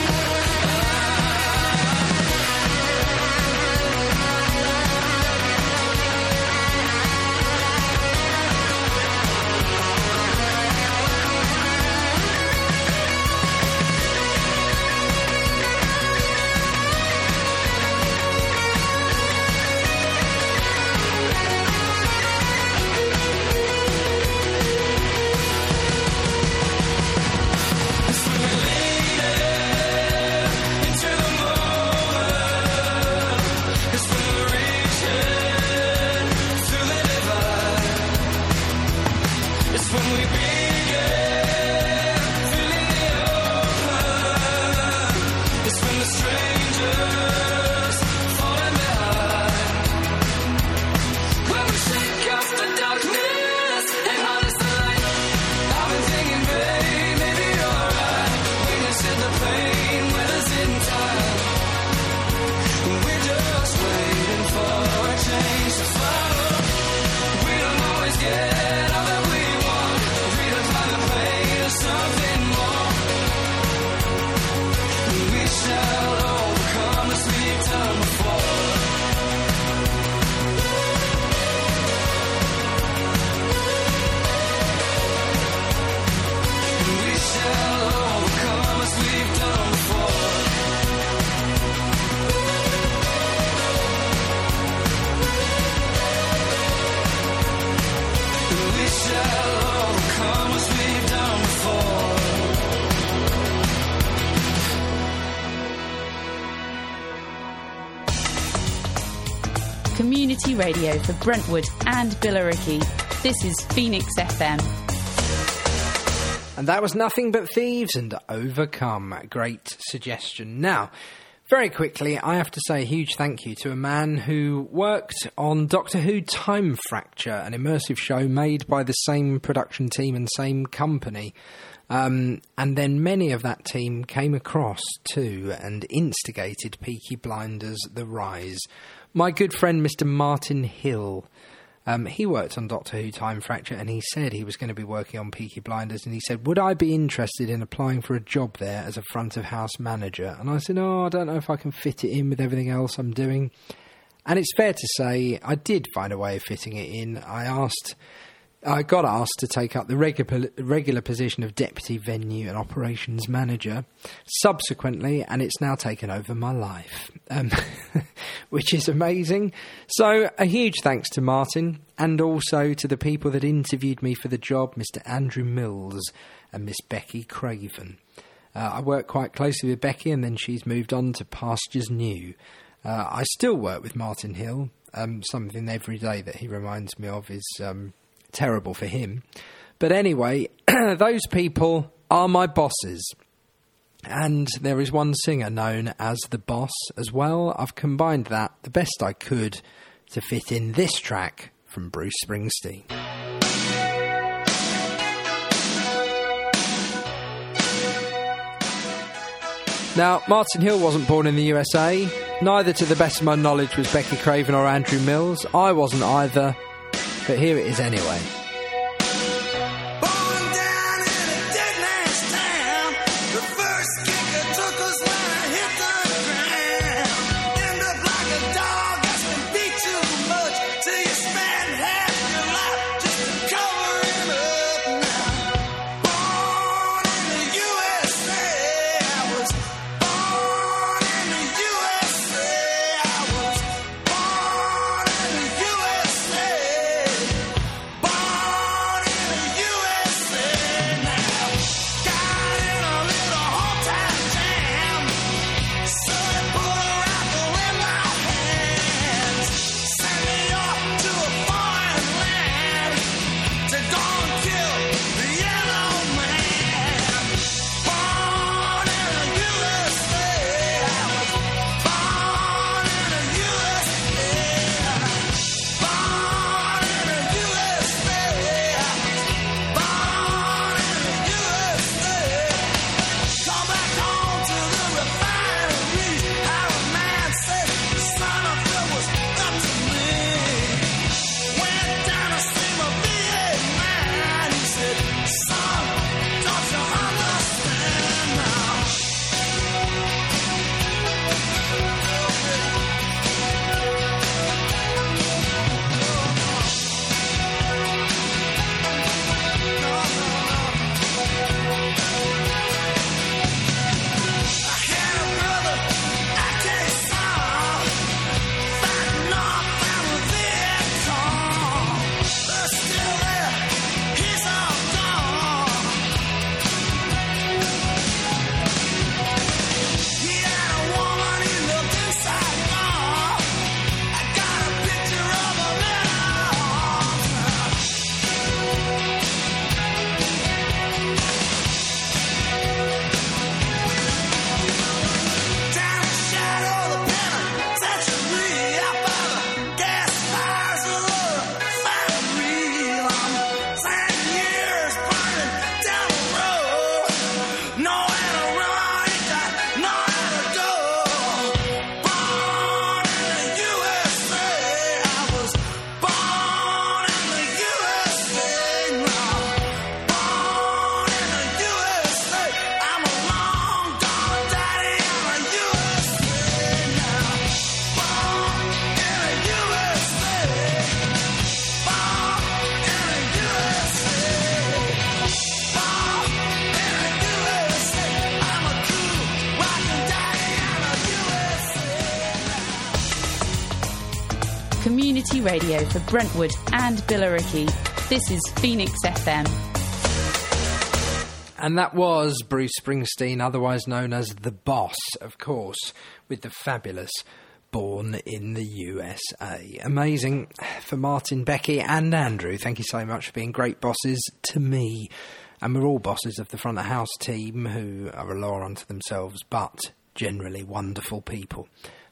Community radio for Brentwood and Billericay. This is Phoenix FM. And that was Nothing But Thieves and Overcome. Great suggestion. Now, very quickly, I have to say a huge thank you to a man who worked on Doctor Who Time Fracture, an immersive show made by the same production team and same company. And then many of that team came across too and instigated Peaky Blinders: The Rise. My good friend Mr. Martin Hill, he worked on Doctor Who Time Fracture, and he said he was going to be working on Peaky Blinders, and he said, would I be interested in applying for a job there as a front of house manager? And I said, I don't know if I can fit it in with everything else I'm doing. And it's fair to say I did find a way of fitting it in. I got asked to take up the regular position of Deputy Venue and Operations Manager subsequently, and it's now taken over my life, which is amazing. So a huge thanks to Martin, and also to the people that interviewed me for the job, Mr. Andrew Mills and Miss Becky Craven. I work quite closely with Becky, and then she's moved on to Pastures New. I still work with Martin Hill. Something every day that he reminds me of is terrible for him. But anyway, those people are my bosses. And there is one singer known as The Boss as well. I've combined that the best I could to fit in this track from Bruce Springsteen. Now, Martin Hill wasn't born in the USA. Neither, to the best of my knowledge, was Becky Craven or Andrew Mills. I wasn't either. But here it is anyway. Born down in a dead man's town. Community Radio for Brentwood and Billericay. This is Phoenix FM. And that was Bruce Springsteen, otherwise known as The Boss, of course, with the fabulous Born in the USA. Amazing for Martin, Becky and Andrew. Thank you so much for being great bosses to me. And we're all bosses of the front of house team who are a law unto themselves, but generally wonderful people.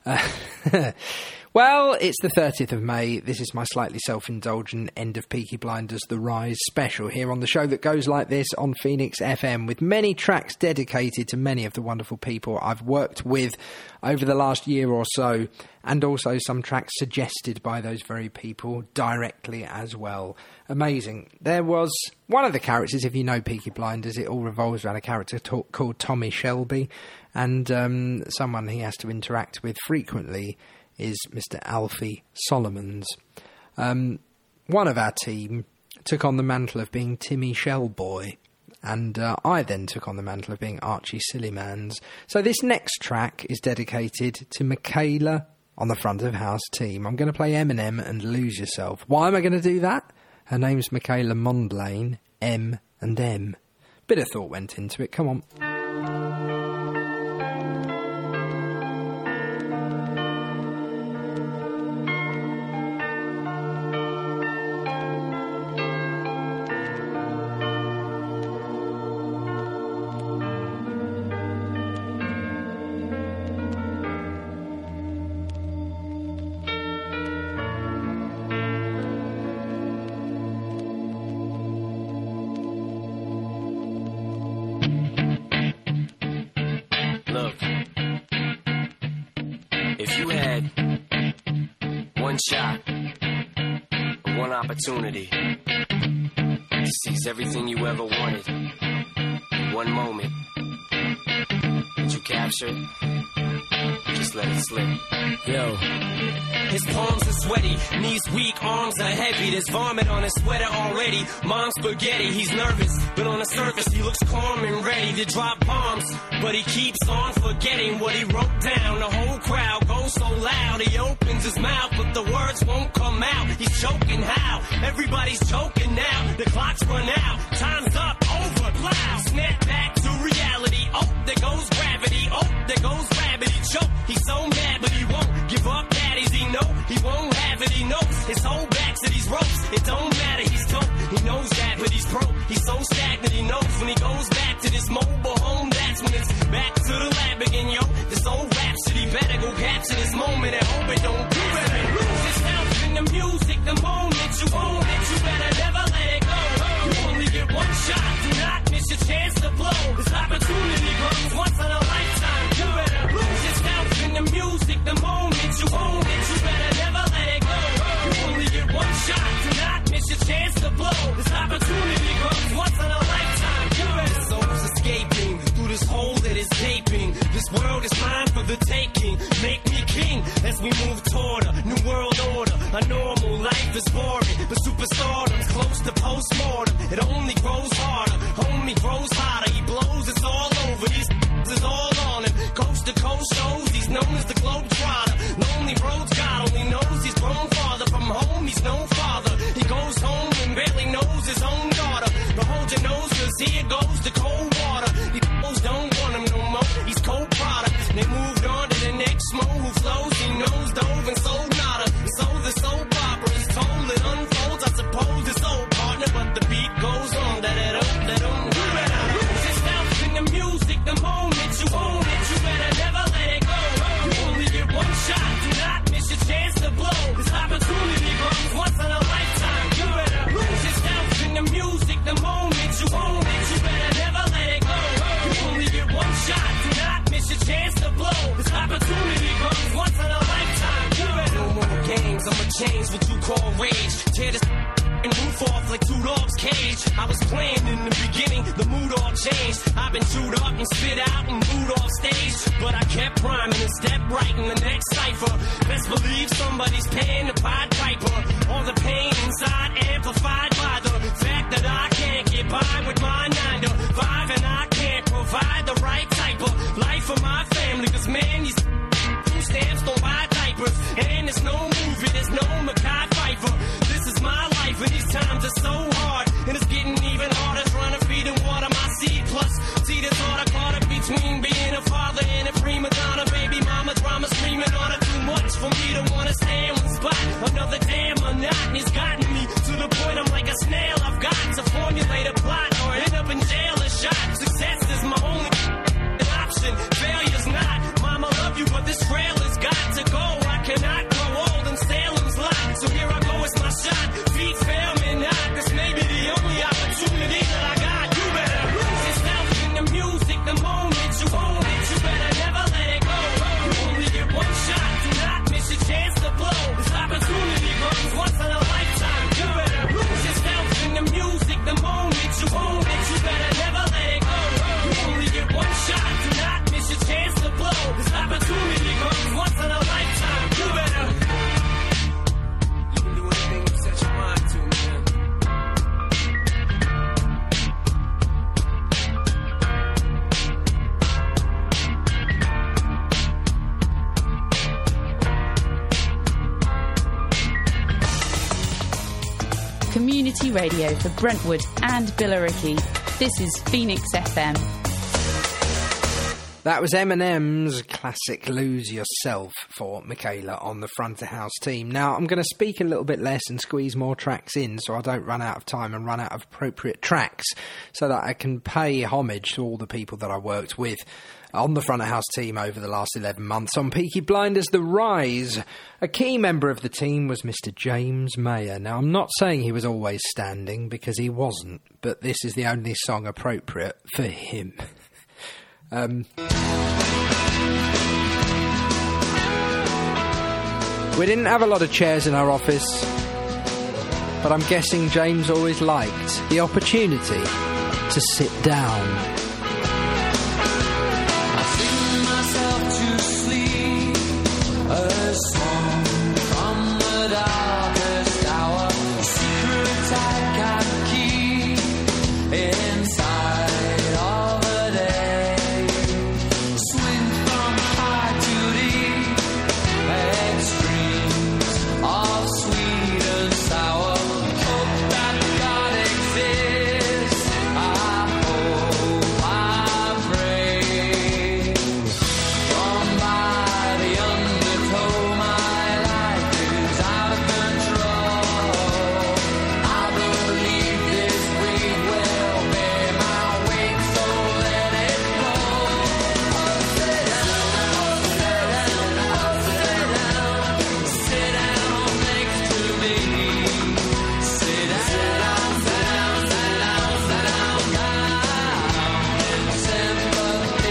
Well, it's the 30th of May. This is my slightly self-indulgent End of Peaky Blinders The Rise special here on the show that goes like this on Phoenix FM, with many tracks dedicated to many of the wonderful people I've worked with over the last year or so, and also some tracks suggested by those very people directly as well. Amazing. There was one of the characters, if you know Peaky Blinders, it all revolves around a character called Tommy Shelby, and someone he has to interact with frequently is Mr. Alfie Solomons. One of our team took on the mantle of being Timmy Shellboy, and I then took on the mantle of being Archie Sillymans. So this next track is dedicated to Michaela on the front of house team. I'm going to play Eminem and Lose Yourself. Why am I going to do that? Her name's Michaela Mondlane, M&M. Bit of thought went into it, come on. Shot, one opportunity to seize everything you ever wanted. One moment that you captured, just let it slip. Yo. His palms are sweaty, knees weak, arms are heavy. There's vomit on his sweater already. Mom's spaghetti, he's nervous, but on the surface he looks calm and ready to drop bombs. But he keeps on forgetting what he wrote down. The whole crowd goes so loud, he opens his mouth, but the words won't come out. He's choking how? Everybody's choking now. The clock's run out, time's up, over, plow. Snap back to reality. Oh, there goes gravity. Oh, there goes rabbit. He choke. He's so mad, but he won't give up. Daddies, he know he won't have it. He knows his whole back to these ropes. It don't matter. He's dope. He knows that, but he's broke. He's so stagnant. He knows when he goes back to this mobile home, that's when it's back to the lab again, yo. This old rhapsody better go capture this moment and hope it don't do it. Lose yourself in the music, the moment you own it. You better never let it go. You only get one shot. Do not miss your chance to blow. This opportunity comes once in a lifetime. You better lose yourself in the music, the moment you own it. You better never let it go. You only get one shot. Do not miss your chance to blow. This opportunity comes once in a lifetime. You better. Soul's escaping through this hole that is gaping. This world is mine for the taking. Make me king as we move toward a new world order. A normal life is boring, but superstardom's close to postmortem. It only grows harder, homie grows hotter. He blows, it's all over. These is all on him. Coast to coast shows, he's known as the Globetrotter. Lonely roads, God only knows he's grown farther from home. He's no father. He goes home and barely knows his own daughter. But hold your nose, 'cause here goes the cold water. These don't want him no more. He's cold product. They moved on to the next mo who flows. He knows dove and sold nada. So the soap opera is told, it unfolds. I suppose it's old partner, but the beat goes on. Da-da-dum. You better lose yourself in the music, the moment you own it. You better never let it go. You only get one shot. Do not miss your chance to blow. This opportunity comes once in a lifetime. You better lose yourself in the music, the moment you own it. You better never let it go. You only get one shot. Do not miss your chance to blow. This opportunity comes once in a lifetime. You better. No more games. I'ma change what you call rage. Tear this and roof off like two dogs' cage. I was playing in the beginning, the mood all changed. I've been chewed up and spit out and booed off stage, but I kept rhyming and stepped right in the next cipher. Best believe somebody's paying the Pied Piper. All the pain inside amplified by the fact that I can't get by with my 9 to 5, and I can't provide the right type of life for my family. 'Cause man, these food stamps don't buy diapers, and there's no movie, there's no Mackay Stanley spot. Another damn monotony's gotten me to the point I'm like a snail. I've got to formulate a plot or end up in jail or shot. Success is my only option. Failure's not. Mama, love you, but this trail has got to go. I cannot grow old in Salem's lot. So here I go, it's my shot. Feet fail me not. This may be the only opportunity that I got. You better lose yourself in the music the moment you own it. You better never let it go. You only get one shot. Do not miss your chance to blow. This opportunity comes once in a lifetime. You better lose yourself in the music the moment you own it. You better never let it go. You only get one shot. Do not miss your chance to blow. This opportunity comes once in a lifetime. You better. You can do anything you set your mind to, man. Community radio for Brentwood and Billericay. This is Phoenix FM. That was Eminem's classic Lose Yourself for Michaela on the front of house team. Now, I'm going to speak a little bit less and squeeze more tracks in so I don't run out of time and run out of appropriate tracks, so that I can pay homage to all the people that I worked with on the front of house team over the last 11 months on Peaky Blinders The Rise. A key member of the team was Mr. James Mayer. Now, I'm not saying he was always standing, because he wasn't, but this is the only song appropriate for him. We didn't have a lot of chairs in our office, but I'm guessing James always liked the opportunity to sit down. To sleep, a song from the darkest hour, a secret I can keep inside of a day. Swing from high to deep, extremes of sweet and sour. Hope that God exists. I hope, I pray. From by the undertow, my life is out of control. I believe this weight will bear my weight, so let it go. Oh, sit down, sit down next to me. Sit down, in sympathy.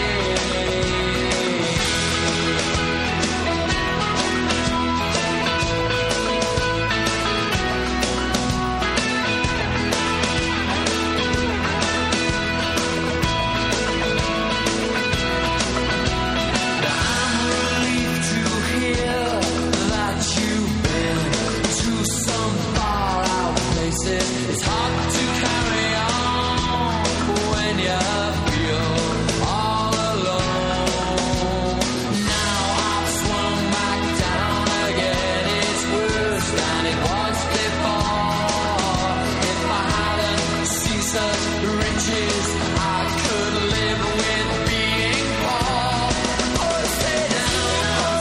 I'm relieved to hear that you've been to some far out places. It's hard to carry on when you feel all alone. Now I've swung back down again. It's worse than it was before. If I hadn't seen such riches, I could live with being poor. Oh, sit down,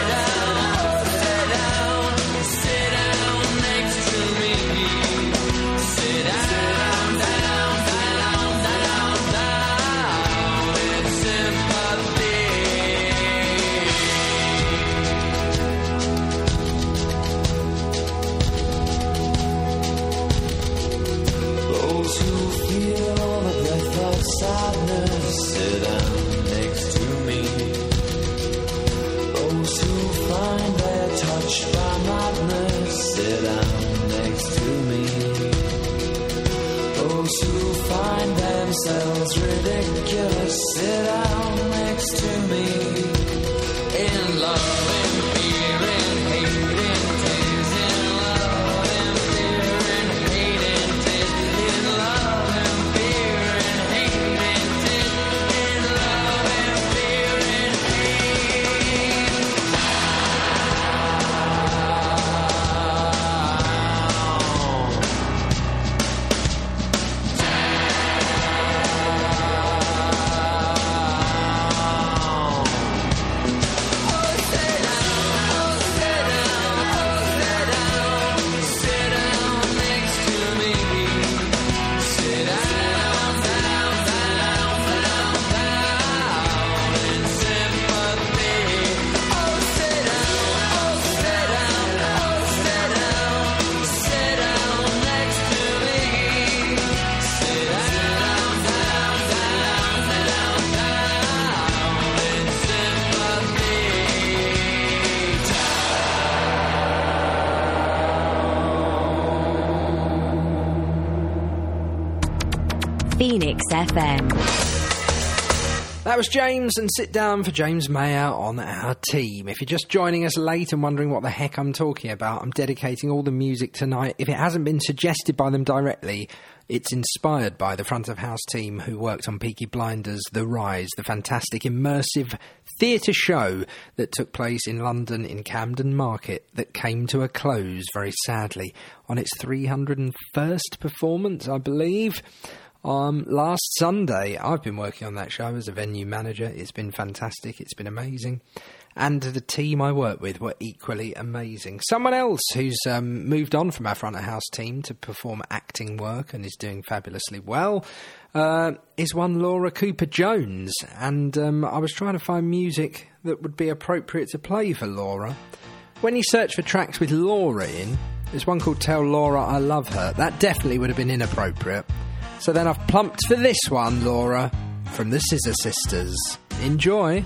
sit down next to me. Sit down, in sympathy. Those who feel the breath of sadness, sit down next to me. Those who find they're touched by madness, sit down next to me. Those who find themselves ridiculous, sit down next to me. In love, in fear, in hate, in tears. In love, in fear, in hate, in tears. In love, in fear, in hate, in tears. In love, in fear, in hate. Phoenix FM. That was James and Sit Down for James Mayer on Our Team. If you're just joining us late and wondering what the heck I'm talking about, I'm dedicating all the music tonight. If it hasn't been suggested by them directly, it's inspired by the front of house team who worked on Peaky Blinders, The Rise, the fantastic immersive theatre show that took place in London in Camden Market that came to a close, very sadly, on its 301st performance, I believe. Last Sunday. I've been working on that show as a venue manager. It's been fantastic. It's been amazing. And the team I work with were equally amazing. Someone else who's moved on from our front of house team to perform acting work and is doing fabulously well is one Laura Cooper-Jones. And I was trying to find music that would be appropriate to play for Laura. When you search for tracks with Laura in, there's one called Tell Laura I Love Her. That definitely would have been inappropriate. So then I've plumped for this one, Laura, from the Scissor Sisters. Enjoy.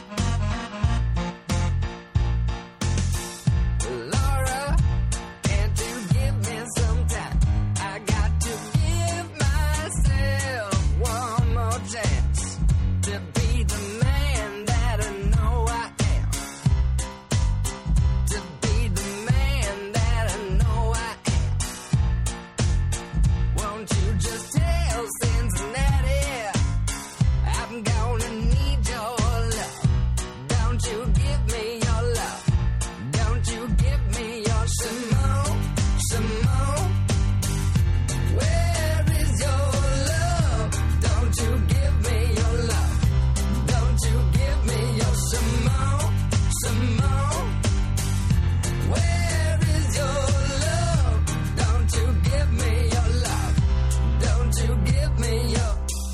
Laura, can't you give me some time? I got to give myself one more chance to be the man that I know I am. To be the man that I know I am. Won't you just tell Cincinnati I'm gonna need your love? Don't you give me your love? Don't you give me your Simone, Simone? Where is your love? Don't you give me your love? Don't you give me your Simone, Simone? Where is your love? Don't you give me your love? Don't you give me your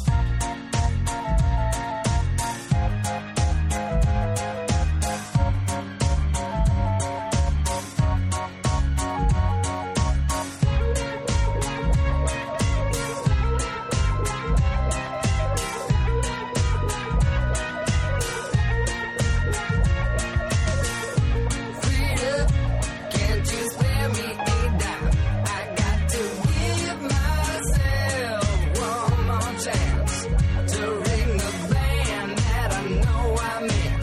freedom? Can't you spare me a dime? I got to give myself one more chance to ring the band that I know I'm in.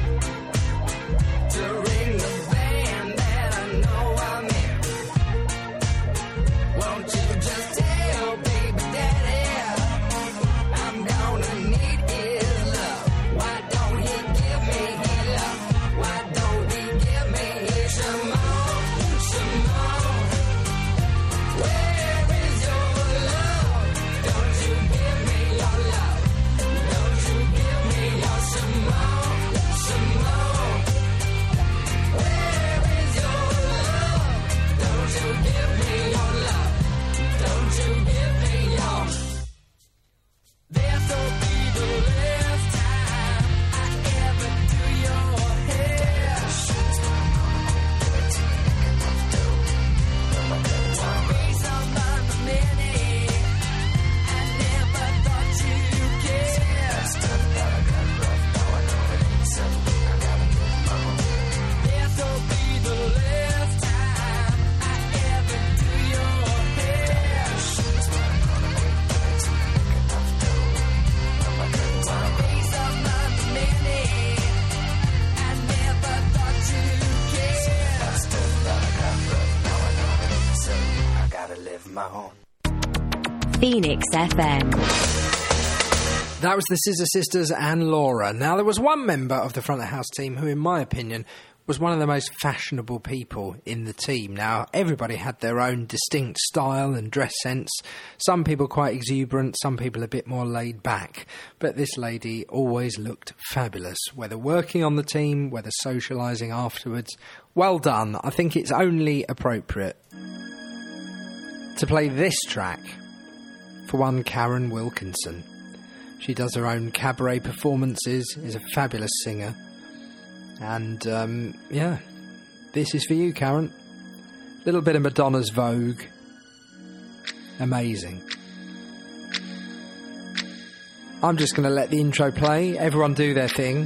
To ring the band that I know I'm in. Won't you just tell baby daddy I'm gonna need his love? Why don't he give me his love? Why don't he give me his Simone, Simone? Where is your love? Don't you give me your love? Don't you give me your Simone, Simone? Where is your love? Don't you give me your love? Don't you give me your... This'll be the last time I ever do your hair. Ways of money, I never thought you'd care. This'll be the last time I ever do your hair. Ways of money, I never thought you'd care. I gotta live my own. Phoenix FM. That was the Scissor Sisters and Laura. Now, there was one member of the front of house team who, in my opinion, was one of the most fashionable people in the team. Now, everybody had their own distinct style and dress sense. Some people quite exuberant, some people a bit more laid back. But this lady always looked fabulous, whether working on the team, whether socialising afterwards. Well done. I think it's only appropriate to play this track for one Karen Wilkinson. She does her own cabaret performances, is a fabulous singer. And, yeah, this is for you, Karen. Little bit of Madonna's Vogue. Amazing. I'm just going to let the intro play. Everyone do their thing.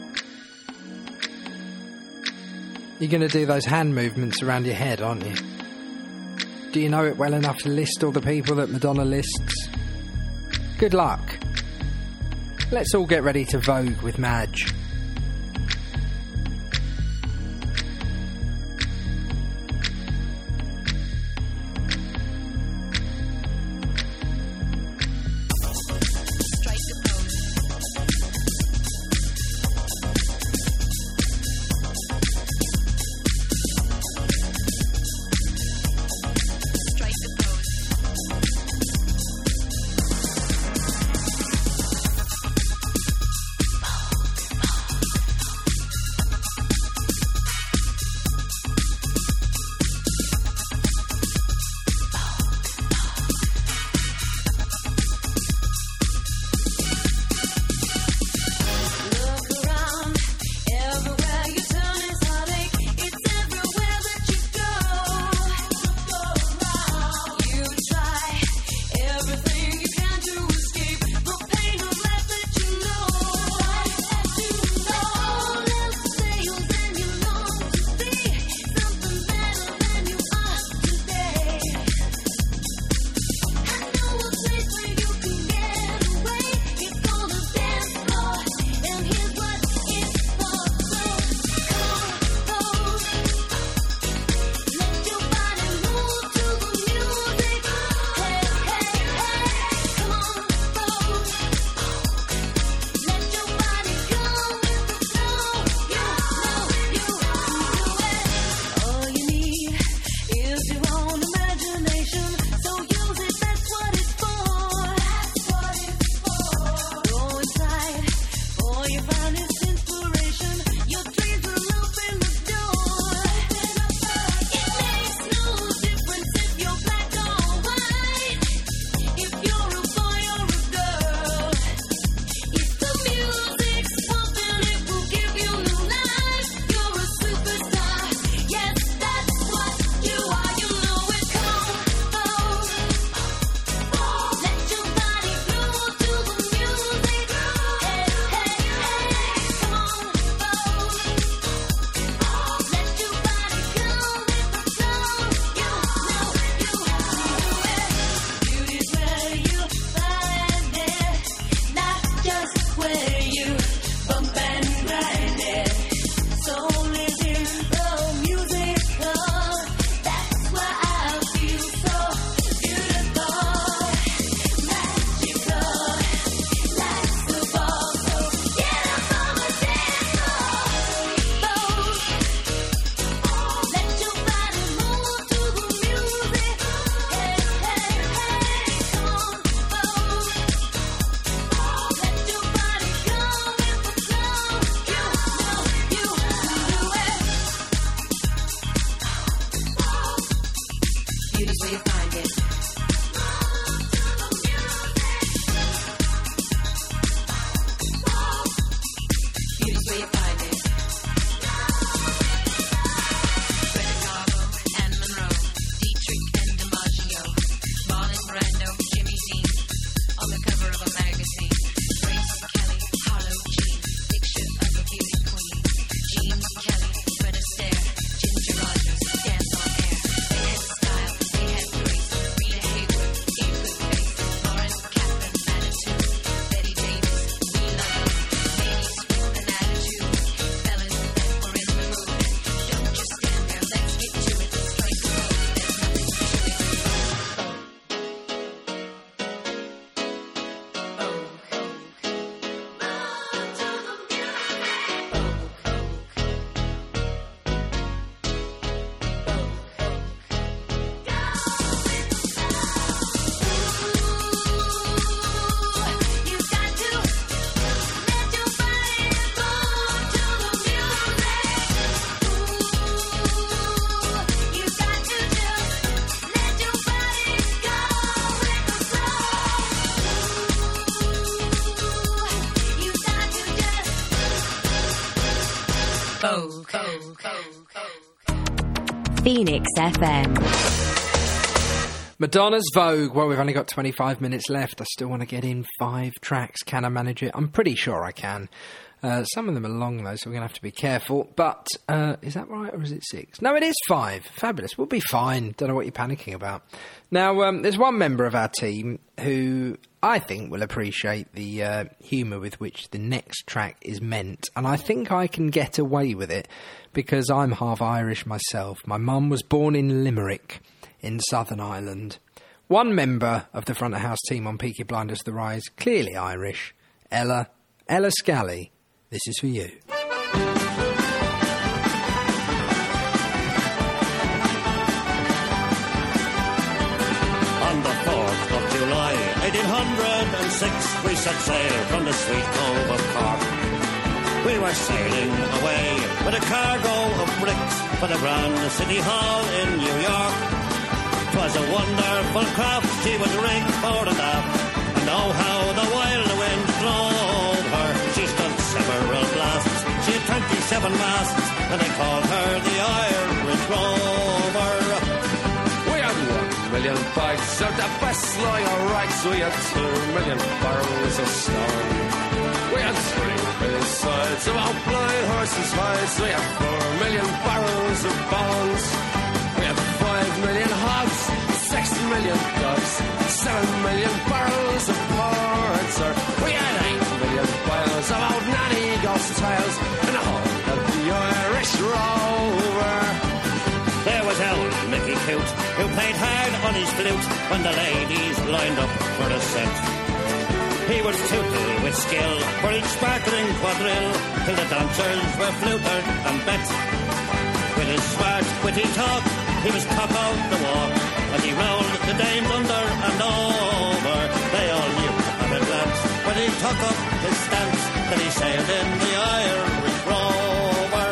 You're going to do those hand movements around your head, aren't you? Do you know it well enough to list all the people that Madonna lists? Good luck. Let's all get ready to Vogue with Madge. Phoenix FM. Madonna's Vogue. Well, we've only got 25 minutes left. I still want to get in 5 tracks. Can I manage it? I'm pretty sure I can. Some of them are long, though, so we're going to have to be careful. But is that right, or is it 6? No, it is 5. Fabulous. We'll be fine. Don't know what you're panicking about. Now, there's one member of our team who I think will appreciate the humour with which the next track is meant, and I think I can get away with it because I'm half Irish myself. My mum was born in Limerick in Southern Ireland. One member of the front of house team on Peaky Blinders The Rise, clearly Irish, Ella Scally. This is for you. On the 4th of July, 1806, we set sail from the sweet cove of Cork. We were sailing away with a cargo of bricks for the Grand City Hall in New York. 'Twas a wonderful craft, she was rigged fore and aft, and oh how the wild wind drove her. She stood several blasts, she had 27 masts, and they called her the Irish Rover. We had 1 million bags of the best line of rags. We had 2 million barrels of stone. We had 3 million sides of our blind horses' hides. We had 4 million barrels of bones. We had 5 million hogs, 6 million dogs, 7 million barrels of porter. We had 8 million bales of old nanny ghost tales, and the whole of the Irish Rover. There was old Mickey Coote, who played hard on his flute when the ladies lined up for a scent. He was tootle with skill for each sparkling quadrille, till the dancers were flutered and bet. With his smart, witty talk, he was top of the walk, and he rolled the dames under and over. They all knew at a glance when he took up his stance that he sailed in the Irish Rover.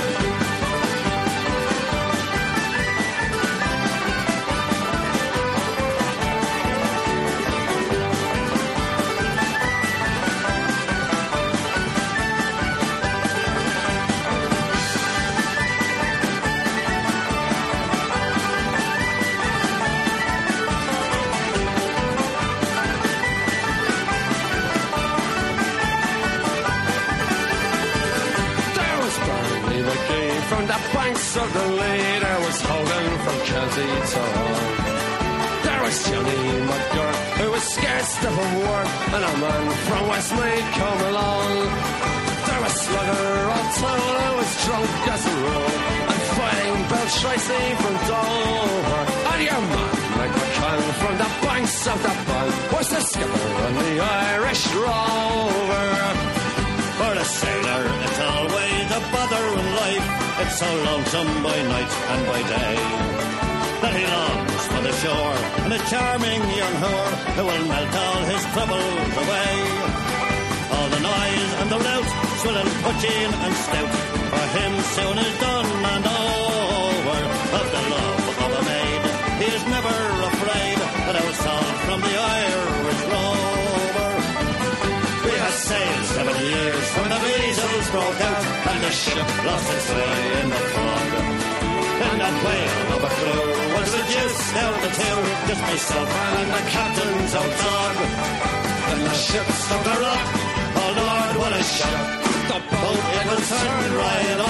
From the banks of the Lee, there was Hogan from Chelsea to Hull. There was Johnny McGurk, who was scared stiff of work, and a man from Westmeath come along. There was Slugger O'Toole, who was drunk as a rule, and fighting Bill Tracy from Dover. And your man, Mike McCann, from the banks of the Bank, was the skipper on the Irish Rover. For a sailor, it's always a bother in life. It's so lonesome by night and by day that he longs for the shore and a charming young whore who will melt all his troubles away. All the noise and the rout, swilling, putchin and stout, for him soon is done and over. Of the love of a maid, he is never afraid that I was sold from the Irish Rover. We had sailed 7 years when the measles broke out and the ship lost its way in the fog. And that whale of a crew was reduced down to 2, just myself and the captain's old dog. Then the ship struck a rock, oh Lord, what a shock. The boat, it was turned right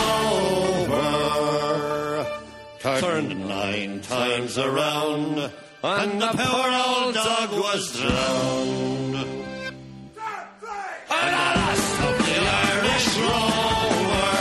over. Turned 9 times around, and the poor old dog was drowned. And the last of the Irish Rover.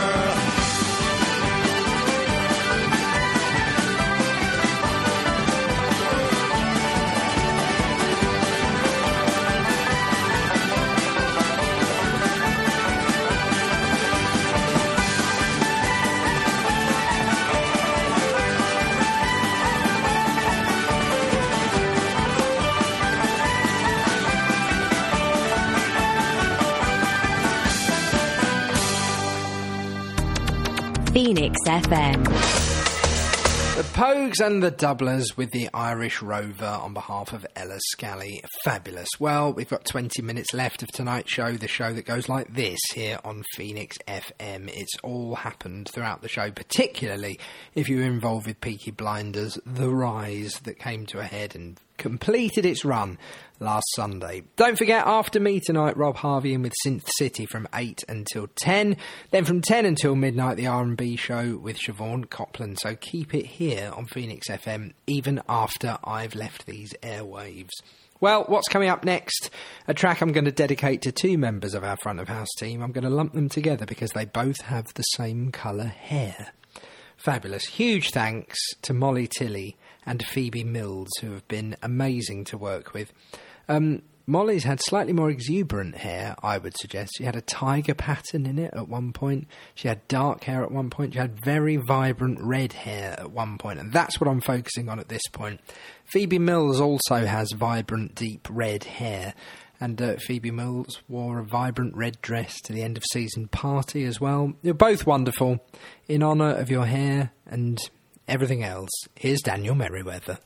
Phoenix FM. The Pogues and the Doublers with the Irish Rover on behalf of Ella Scally. Fabulous. Well, we've got 20 minutes left of tonight's show, the show that goes like this here on Phoenix FM. It's all happened throughout the show, particularly if you were involved with Peaky Blinders, The Rise, that came to a head and completed its run last Sunday. Don't forget, after me tonight, Rob Harvey in with Synth City from 8 until 10. Then from 10 until midnight, the R&B show with Siobhan Copland. So keep it here on Phoenix FM, even after I've left these airwaves. Well, what's coming up next? A track I'm going to dedicate to two members of our front of house team. I'm going to lump them together because they both have the same colour hair. Fabulous. Huge thanks to Molly Tilley and Phoebe Mills, who have been amazing to work with. Molly's had slightly more exuberant hair, I would suggest. She had a tiger pattern in it at one point. She had dark hair at one point. She had very vibrant red hair at one point, and that's what I'm focusing on at this point. Phoebe Mills also has vibrant, deep red hair, and Phoebe Mills wore a vibrant red dress to the end of season party as well. You're both wonderful. In honour of your hair and everything else, here's Daniel Merriweather.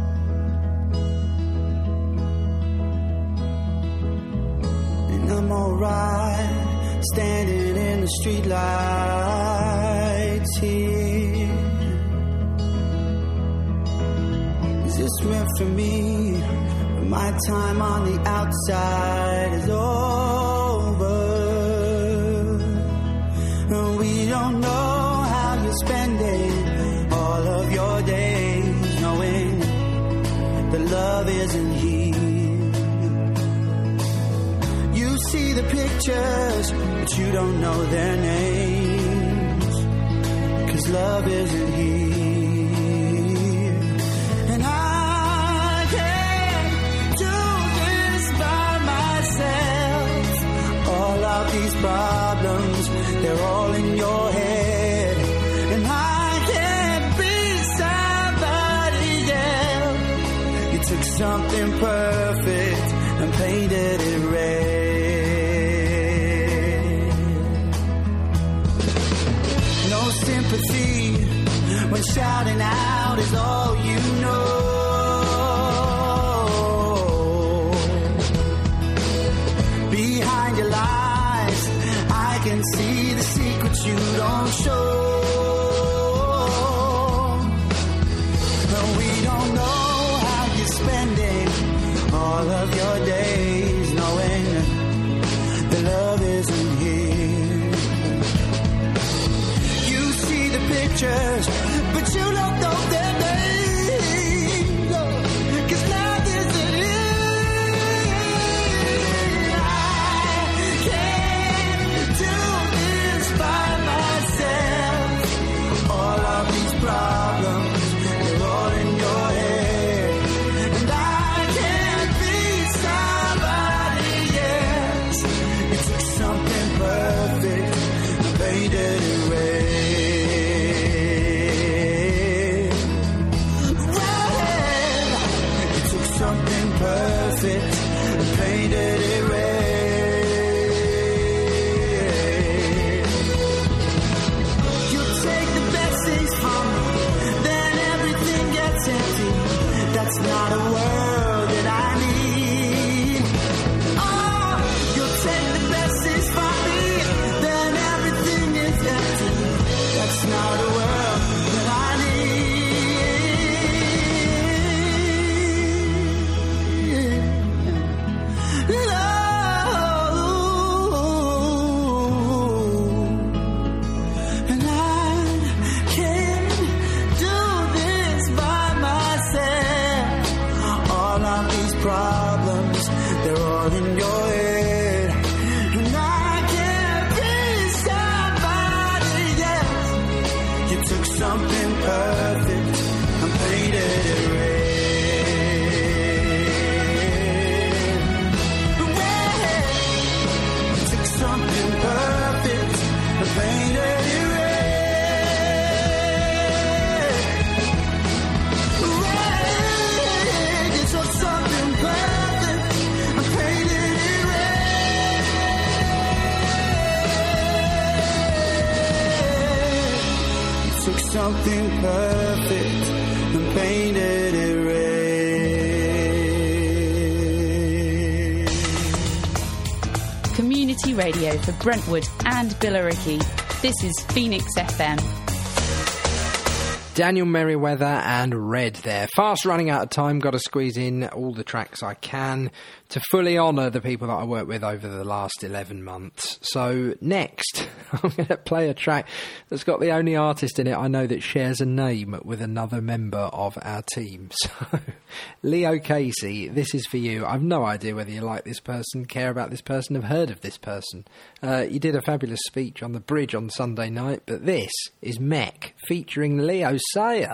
I'm alright, standing in the street lights here. Is this meant for me? My time on the outside is over. And we don't know how you're spending all of your days, knowing that love isn't here. See the pictures, but you don't know their names, 'cause love isn't here. And I can't do this by myself. All of these problems, they're all in your head. And I can't be somebody else. You took something perfect and painted it red. Sympathy when shouting out is all you know. Behind your lies, I can see the secrets you don't show. But we don't know how you're spending all of your days, knowing that love isn't here. Pictures, but you don't know their names, 'cause love isn't here. I can't do this by myself. All of these problems, they're all in your head. And I can't be somebody else. You took something perfect and painted it red. Perfect, painted it red. You take the best things from me, then everything gets empty. That's not a world that I need. Oh, you take the best things from me, then everything is empty. That's not a world that I need. Problems, they're all in your head. And I can't be somebody else. You took something perfect and painted it red. You took something perfect and painted it red. You took something perfect and painted it red. You took something perfect and painted it red. Community radio for Brentwood and Billericay. This is Phoenix FM. Daniel Merriweather and Red there. Fast running out of time, got to squeeze in all the tracks I can to fully honour the people that I worked with over the last 11 months. So next, I'm going to play a track that's got the only artist in it I know that shares a name with another member of our team. So, Leo Casey, this is for you. I've no idea whether you like this person, care about this person, have heard of this person. You did a fabulous speech on the bridge on Sunday night, but this is Mech featuring Leo Sayer.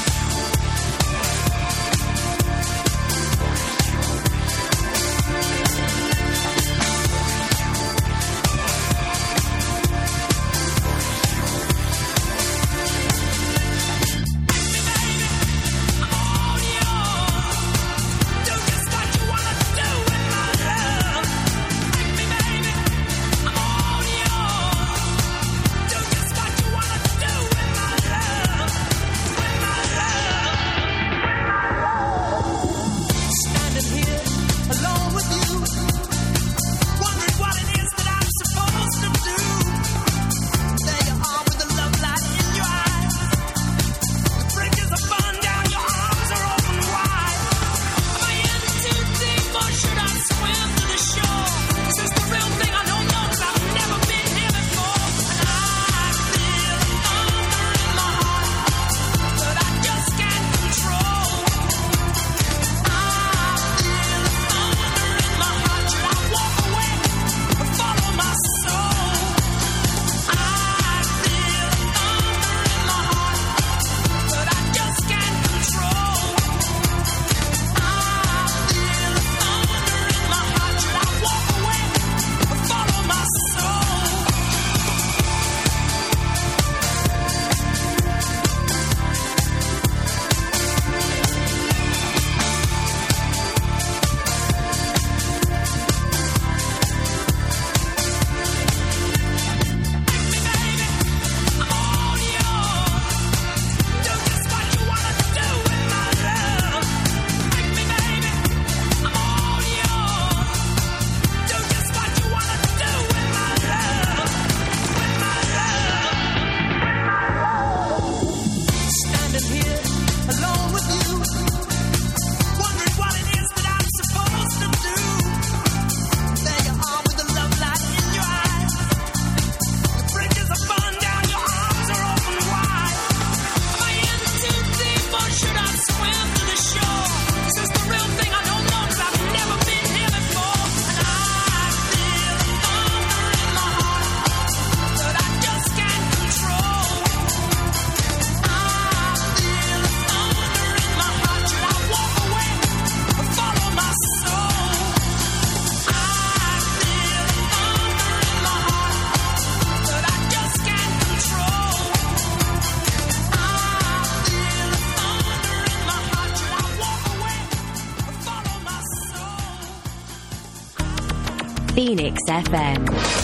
Phoenix FM.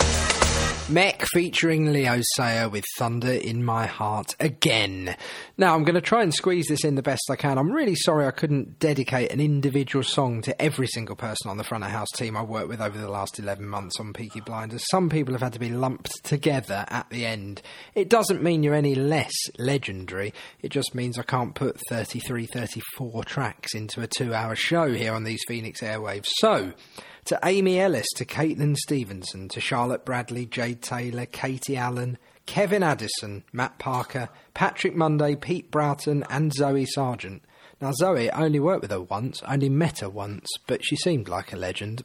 Mech featuring Leo Sayer with Thunder in My Heart again. Now, I'm going to try and squeeze this in the best I can. I'm really sorry I couldn't dedicate an individual song to every single person on the front of house team I've worked with over the last 11 months on Peaky Blinders. Some people have had to be lumped together at the end. It doesn't mean you're any less legendary. It just means I can't put 33, 34 tracks into a 2-hour show here on these Phoenix airwaves. So, to Amy Ellis, to Caitlin Stevenson, to Charlotte Bradley, Jade Taylor, Katie Allen, Kevin Addison, Matt Parker, Patrick Monday, Pete Broughton and Zoe Sargent. Now Zoe, I only worked with her once, I only met her once, but she seemed like a legend.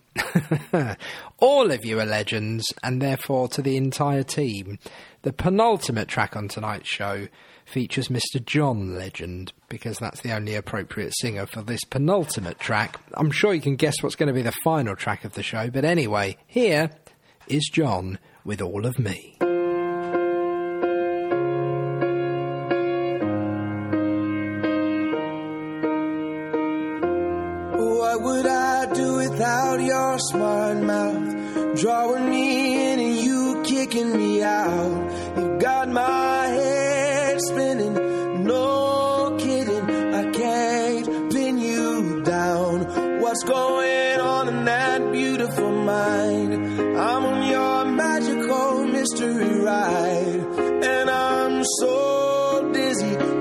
All of you are legends, and therefore to the entire team. The penultimate track on tonight's show features Mr. John Legend, because that's the only appropriate singer for this penultimate track. I'm sure you can guess what's going to be the final track of the show, but anyway, here is John with All of Me. What would I do without your smart mouth? Drawing me in and you kicking me out. You got my head spinning, no kidding. I can't pin you down. What's going on in that beautiful mind? I'm on your magical mystery ride, and I'm so dizzy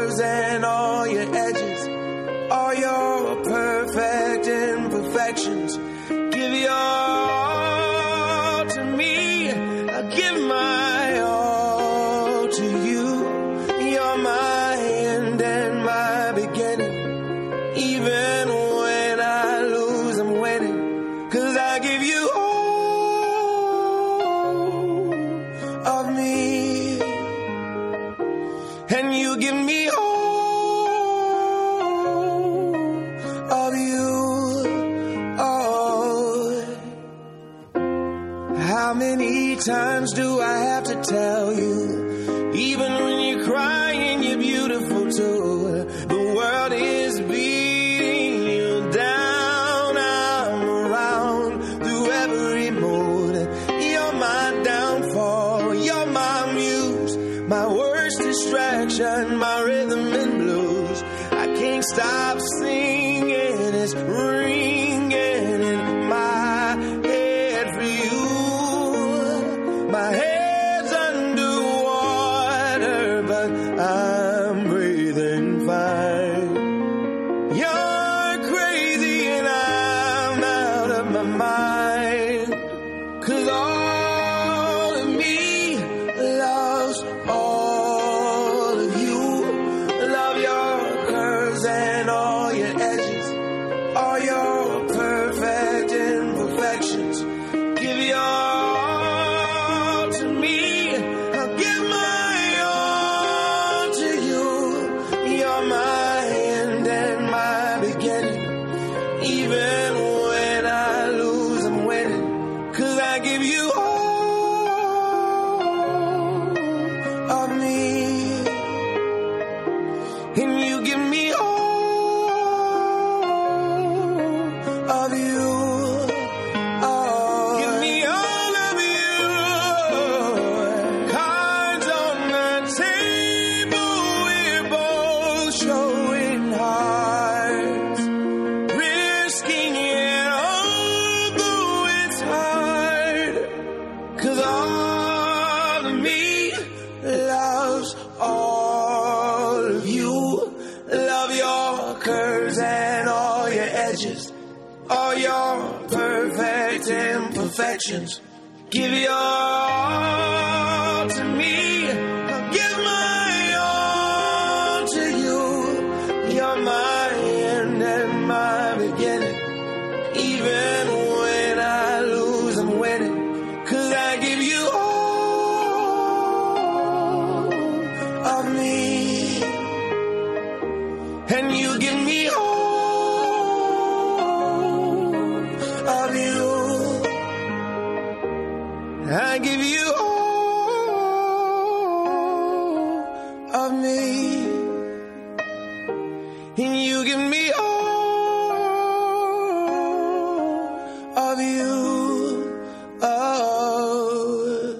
curves and all your edges, all your perfect imperfections. Give your all to me, I give my all to you. You're my end and my beginning. Even when I lose, I'm winning. 'Cause I give you all of me, and you give me all of you. Oh, how many times do I have to tell you? Even when you're crying, you're beautiful too. The world is beating you down. I'm around through every mood. You're my downfall. You're my muse. My worst distraction. My rhythm and blues. I can't stop singing. It's ringing in my head for you. My head's underwater, but I'm breathing fine. You're crazy and I'm out of my mind. 'Cause all of me loves all of you. Love your curves and all your edges, all your perfect imperfections. Give your all to me, I'll give my all to you. You're my end and my beginning. Even when I lose, I'm winning. 'Cause I give you all of me, and you give me all of you. Oh, give me all of you. Cards on the table, we're both showing hearts, risking it, although it's hard. 'Cause all of me loves all of you. Love your curves and all your edges, all your perfect imperfections. Give your all to me, I'll give my all to you. You're my end and my beginning. Even when I lose, I'm winning. 'Cause I give you all of me, and you give me all of you. I give you all of me, and you give me all of you. Oh.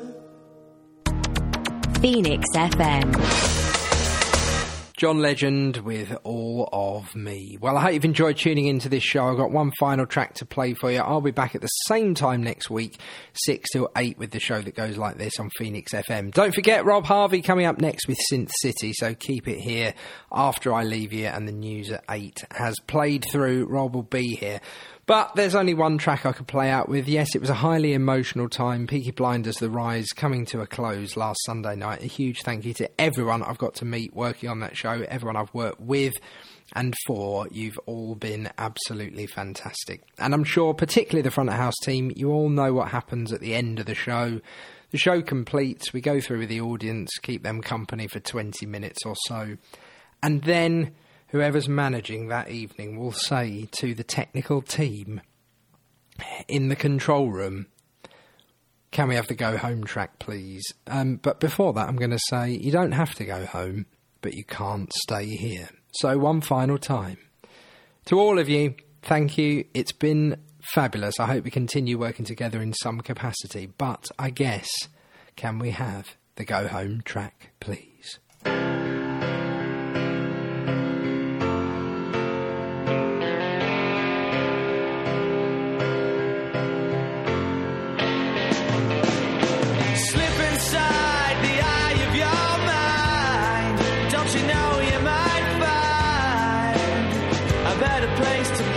Phoenix FM. John Legend with All of Me. Well, I hope you've enjoyed tuning into this show. I've got one final track to play for you. I'll be back at the same time next week, 6 till 8, with the show that goes like this on Phoenix FM. Don't forget, Rob Harvey coming up next with Synth City, so keep it here after I leave you and the news at 8 has played through. Rob will be here. But there's only one track I could play out with. Yes, it was a highly emotional time. Peaky Blinders The Rise coming to a close last Sunday night. A huge thank you to everyone I've got to meet working on that show, everyone I've worked with and for. You've all been absolutely fantastic. And I'm sure, particularly the front of house team, you all know what happens at the end of the show. The show completes, we go through with the audience, keep them company for 20 minutes or so. And then whoever's managing that evening will say to the technical team in the control room, can we have the go home track, please? But before that, I'm going to say, you don't have to go home, but you can't stay here. So one final time. To all of you, thank you. It's been fabulous. I hope we continue working together in some capacity. But I guess, can we have the go home track, please? Slip inside the eye of your mind. Don't you know you might find a better place to